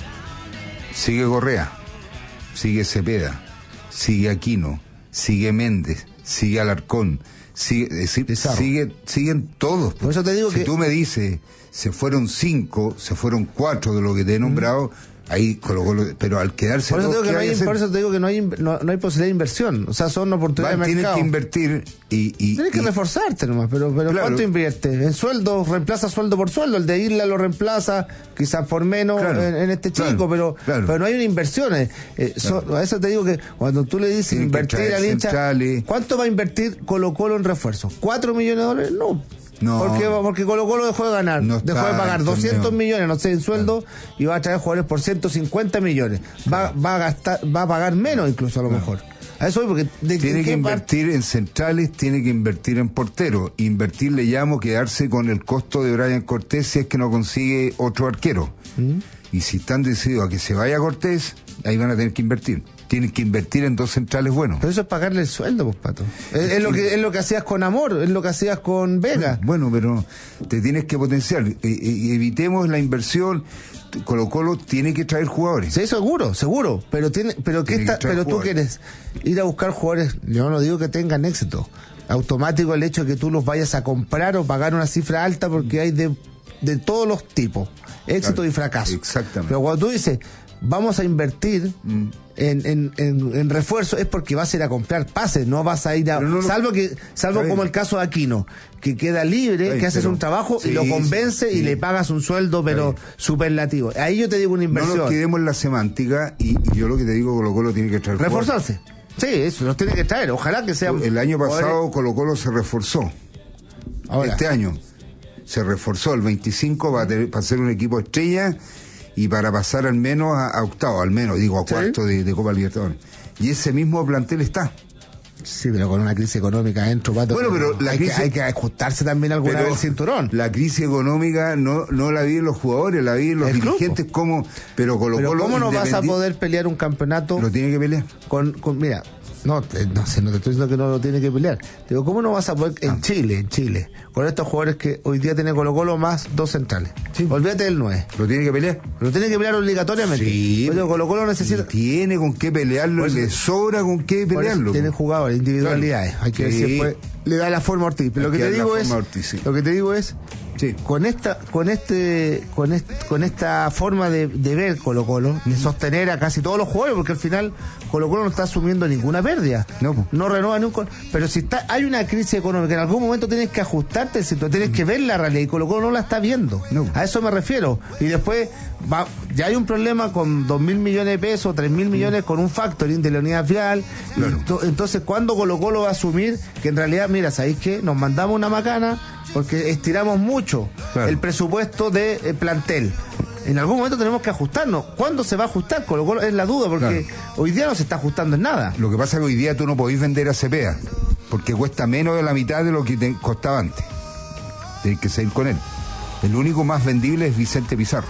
sigue Correa, sigue Cepeda, sigue Aquino, sigue Méndez, sigue Alarcón, sigue, es decir, Pizarro. sigue, siguen todos. Por eso te digo si que- tú me dices, se fueron cinco, se fueron cuatro de lo que te he nombrado, ahí Colo Colo, pero al quedarse Por eso, te dos, digo que ¿qué no hay hay, que hacer? por eso te digo que no hay, in- no, no hay posibilidad de inversión. O sea, son oportunidades Van, de tienes mercado. que invertir y... y Tienes que y- reforzarte nomás, pero, pero Claro. ¿cuánto invierte? En sueldo, reemplaza sueldo por sueldo. El de Isla lo reemplaza, quizás por menos Claro. en, en este chico, Claro. pero, Claro. pero no hay una inversión. eh. Eh, so- a eso te digo que cuando tú le dices Tienen que invertir traer al hincha, centrales. ¿cuánto va a invertir Colo Colo en refuerzo? ¿Cuatro millones de dólares? No. No. ¿Por qué? Porque Colo Colo dejó de ganar, No dejó está de pagar en doscientos torneo. millones, no sé, en sueldo, y va a traer jugadores por ciento cincuenta millones. Va, va a gastar, va a pagar menos incluso a lo mejor. A eso voy, porque de, Tiene ¿en que qué parte? invertir en centrales, tiene que invertir en portero. Invertir le llamo quedarse con el costo de Brian Cortés si es que no consigue otro arquero. ¿Mm? Y si están decididos a que se vaya Cortés, ahí van a tener que invertir. Tienen que invertir en dos centrales buenos. Pero eso es pagarle el sueldo, pues, Pato. Es, es lo que es lo que hacías con Amor, es lo que hacías con Vega. Bueno, pero te tienes que potenciar. E- e- evitemos la inversión. Colo Colo tiene que traer jugadores. Sí, seguro, seguro. Pero tiene, pero qué Tiene que está, traer pero tú jugadores. quieres ir a buscar jugadores. Yo no digo que tengan éxito. Automático el hecho de que tú los vayas a comprar o pagar una cifra alta porque hay de, de todos los tipos, éxito Claro, y fracaso. exactamente. Pero cuando tú dices vamos a invertir Mm. en, en, en, en refuerzo es porque vas a ir a comprar pases, no vas a ir a... Pero no lo- salvo que salvo Está como bien. el caso de Aquino, que queda libre, Está bien, que haces pero- un trabajo y sí, lo convence sí, y sí. le pagas un sueldo, pero bien. superlativo. Ahí yo te digo una No inversión. nos quedemos en la semántica y, y yo lo que te digo, Colo Colo tiene que traer jugadores. Reforzarse. Sí, eso los tiene que traer. Ojalá que sea. El año pasado jugadores- Colo Colo se reforzó. Ahora. Este año se reforzó el veinticinco para, tener- para ser un equipo estrella y para pasar al menos a, a octavo, al menos, digo, a Sí. cuarto de, de Copa Libertadores. Y ese mismo plantel está. Sí, pero con una crisis económica dentro, Pato. Bueno, pero la hay, crisis- que, hay que ajustarse también alguna Pero vez el cinturón. La crisis económica no, no la viven los jugadores, la viven los El club, dirigentes como... Pero Colo Pero Colo ¿cómo no vas a independi- poder pelear un campeonato Lo tiene que pelear. con, con mira, no, te- no sé, no te estoy diciendo que no lo tiene que pelear. Digo, ¿cómo no vas a poder en Ah. Chile, en Chile, con estos jugadores que hoy día tiene Colo Colo más dos centrales? Sí. Olvídate del nueve. Lo tiene que pelear. Lo tiene que pelear obligatoriamente. Sí. Oye, Colo Colo Y necesita tiene con qué pelearlo, Por eso- le sobra con qué Por eso pelearlo. tiene jugadores, individualidades. Hay que ver si Sí. después le da la forma a Ortiz. Pero lo Hay que que te dar la digo es, forma a Ortiz, sí. lo que te digo es, Sí. con esta, con este, con este, con esta forma de, de ver Colo Colo, de sostener a casi todos los jugadores, porque al final Colo Colo no está asumiendo ninguna pérdida. No, po. No renueva nunca. Pero si está, hay una crisis económica, en algún momento tienes que ajustarte, si tú tienes que ver la realidad, y Colo Colo no la está viendo. No. A eso me refiero. Y después va, ya hay un problema con dos mil millones de pesos, tres mil millones con un factoring de la unidad vial. Y Claro. to- entonces, ¿cuándo Colo Colo va a asumir que en realidad, mira, ¿sabéis qué? Nos mandamos una macana porque estiramos mucho Claro. el presupuesto de eh, plantel. En algún momento tenemos que ajustarnos. ¿Cuándo se va a ajustar? Colo Colo es la duda, porque hoy día no se está ajustando en nada. Lo que pasa es que hoy día tú no podés vender a Cepeda, porque cuesta menos de la mitad de lo que te costaba antes. Tienes que seguir con él. El único más vendible es Vicente Pizarro.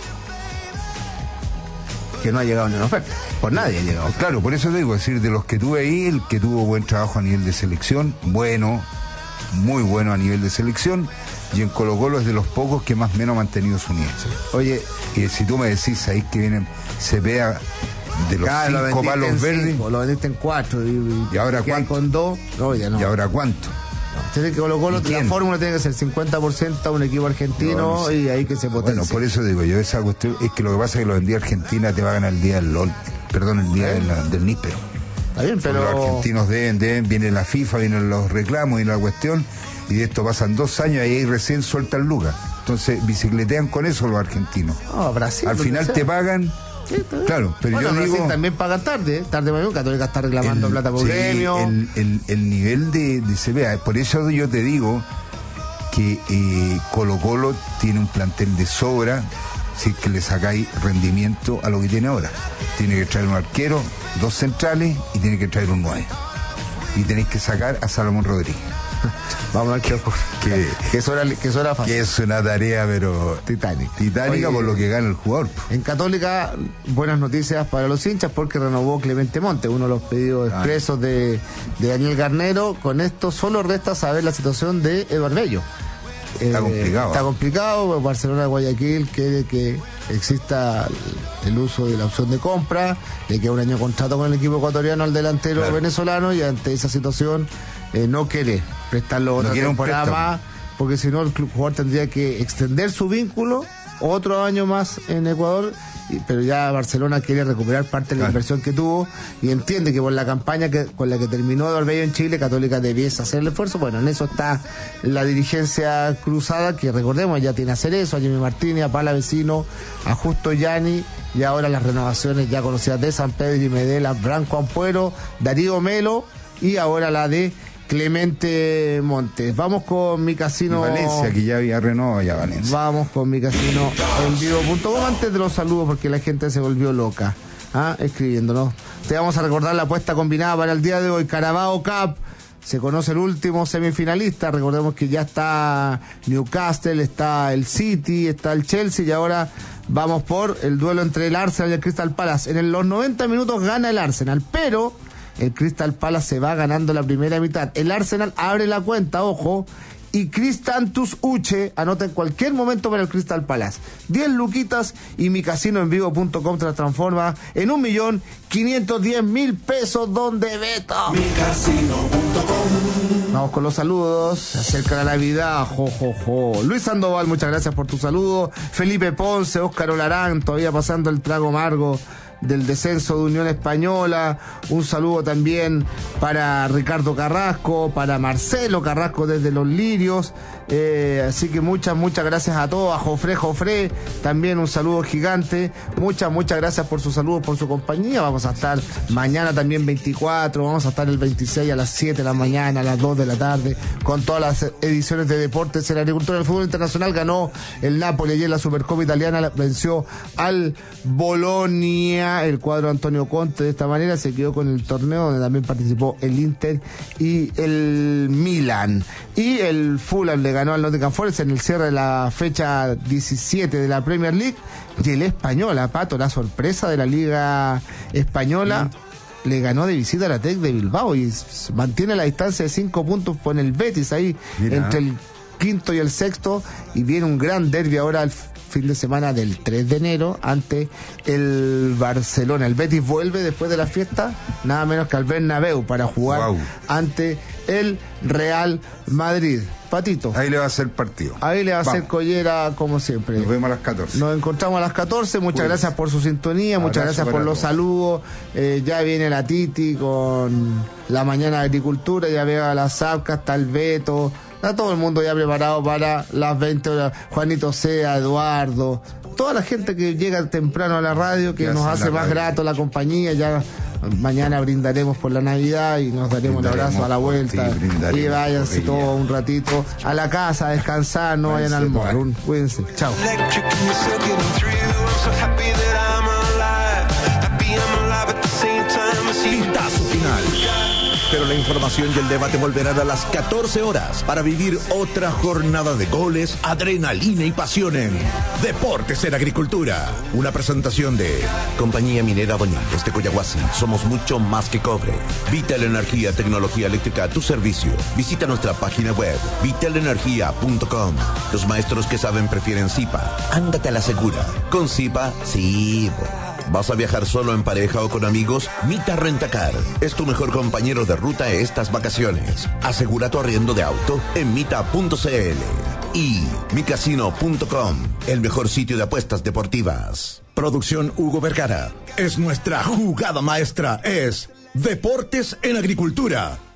Que no ha llegado ni una oferta. Por nadie ha llegado. Claro, por eso te digo, es decir, de los que tuve ahí, el que tuvo buen trabajo a nivel de selección, bueno, muy bueno a nivel de selección, y en Colo Colo es de los pocos que más o menos ha mantenido su nivel. Oye, Y si tú me decís ahí que vienen Cepeda de los claro, lo cinco vendiste palos en verdes, cinco, lo vendiste en cuatro. Y, ¿Y ahora que hay cuánto? con dos. No, ya no. ¿y ahora cuánto? Tiene que Colo Colo, ¿Y la quién? fórmula tiene que ser cincuenta por ciento a un equipo argentino No, no sé. y ahí que se potencia. Bueno, por eso digo yo, esa cuestión es que lo que pasa es que lo vendía Argentina te va a ganar el día del LOL, perdón, el día de la- del níspero. Está bien, pero... Los argentinos deben, deben, viene la FIFA, vienen los reclamos y la cuestión, y de esto pasan dos años y ahí recién sueltan lucas. Entonces bicicletean con eso los argentinos. No, Brasil, Al donde final sea. te pagan Claro, pero bueno, yo Brasil digo... también pagan tarde, ¿eh? Tarde mayor, Católica está reclamando el, plata por sí, gremio. El, el, el nivel de, de C B A, por eso yo te digo que eh, Colo Colo tiene un plantel de sobra si es que le sacáis rendimiento a lo que tiene ahora. Tiene que traer un arquero, dos centrales y tiene que traer un nueve. Y tenéis que sacar a Salomón Rodríguez. Vamos a ver qué ocurre. Que, que, eso era, que eso era fácil. Que es una tarea, pero... Titánica. Titánica. Oye, por lo que gana el jugador. En Católica, buenas noticias para los hinchas porque renovó Clemente Monte, uno de los pedidos ah. expresos de, de Daniel Garnero. Con esto solo resta saber la situación de Eduardo Bello. Está eh, complicado. Está complicado. Barcelona de Guayaquil quiere que exista el uso de la opción de compra. Le queda un año de contrato con el equipo ecuatoriano al delantero claro. venezolano y ante esa situación eh, no quiere prestarlo otra no temporada más, porque si no el club jugador tendría que extender su vínculo otro año más en Ecuador, y, pero ya Barcelona quiere recuperar parte de la claro. inversión que tuvo y entiende que por la campaña que con la que terminó Eduardo Bello en Chile, Católica debiese hacer el esfuerzo. Bueno, en eso está la dirigencia cruzada, que recordemos ya tiene a Cerezo, a Jimmy Martínez, a Palavecino, a Justo Yani, y ahora las renovaciones ya conocidas de San Pedro y Medela, Branco Ampuero, Darío Melo y ahora la de Clemente Montes. Vamos con mi casino. Y Valencia, que ya había renovado ya Valencia. Vamos con mi casino en vivo punto com antes de los saludos porque la gente se volvió loca. ¿Ah? Escribiéndonos. Te vamos a recordar la apuesta combinada para el día de hoy. Carabao Cup. Se conoce el último semifinalista. Recordemos que ya está Newcastle, está el City, está el Chelsea y ahora vamos por el duelo entre el Arsenal y el Crystal Palace. En los noventa minutos gana el Arsenal, pero el Crystal Palace se va ganando la primera mitad. El Arsenal abre la cuenta, ojo, y Cristantus Uche anota en cualquier momento para el Crystal Palace. diez luquitas y mi casino en vivo punto com se transforma en un millón quinientos diez mil pesos donde Beto. mi casino punto com. Vamos con los saludos. Se acerca la Navidad. Jo, jo, jo. Luis Sandoval, muchas gracias por tu saludo. Felipe Ponce, Óscar Olarán, todavía pasando el trago amargo del descenso de Unión Española. Un saludo también para Ricardo Carrasco, para Marcelo Carrasco desde Los Lirios. Eh, así que muchas, muchas gracias a todos. A Jofre, Jofre, también un saludo gigante. Muchas, muchas gracias por su saludo, por su compañía. Vamos a estar mañana también veinticuatro, vamos a estar el veintiséis a las siete de la mañana, a las dos de la tarde, con todas las ediciones de deportes en la agricultura. El fútbol internacional ganó el Napoli ayer la Supercopa italiana, venció al Bolonia. El cuadro Antonio Conte de esta manera se quedó con el torneo donde también participó el Inter y el Milan. Y el Fulham le ganó al Nottingham Forest en el cierre de la fecha diecisiete de la Premier League. Y el Español, a Pato, la sorpresa de la Liga Española, mm. le ganó de visita a la Tec de Bilbao y mantiene la distancia de cinco puntos con el Betis ahí. Mira. Entre el quinto y el sexto, y viene un gran derbi ahora al fin de semana del tres de enero ante el Barcelona. El Betis vuelve después de la fiesta nada menos que al Bernabéu para jugar wow. ante el Real Madrid. Patito. Ahí le va a hacer partido. Ahí le va a Vamos. hacer collera como siempre. Nos vemos a las catorce. Nos encontramos a las catorce. Muchas Cuídense. gracias por su sintonía. Abrazo muchas gracias por los todos. saludos. Eh, ya viene la Titi con la mañana de agricultura. Ya veo a la Zapca, está el Beto. Está todo el mundo ya preparado para las veinte horas. Juanito Sea, Eduardo, toda la gente que llega temprano a la radio, que nos hace más grato la compañía. Ya mañana brindaremos por la Navidad y nos daremos un abrazo a la vuelta. Sí, y váyanse todos un ratito a la casa a descansar, no vayan al mall. Cuídense. Chao. Pintazo final. Pero la información y el debate volverán a las catorce horas para vivir otra jornada de goles, adrenalina y pasión en Deportes en Agricultura. Una presentación de Compañía Minera Doñínguez de Coyahuasi. Somos mucho más que cobre. Vital Energía, tecnología eléctrica a tu servicio. Visita nuestra página web vital energía punto com. Los maestros que saben prefieren Zipa. Ándate a la segura. Con Zipa, sí. ¿Vas a viajar solo en pareja o con amigos? Mita Rentacar es tu mejor compañero de ruta estas vacaciones. Asegura tu arriendo de auto en mita punto cl y mi casino punto com, el mejor sitio de apuestas deportivas. Producción Hugo Vergara. Es nuestra jugada maestra, es Deportes en Agricultura.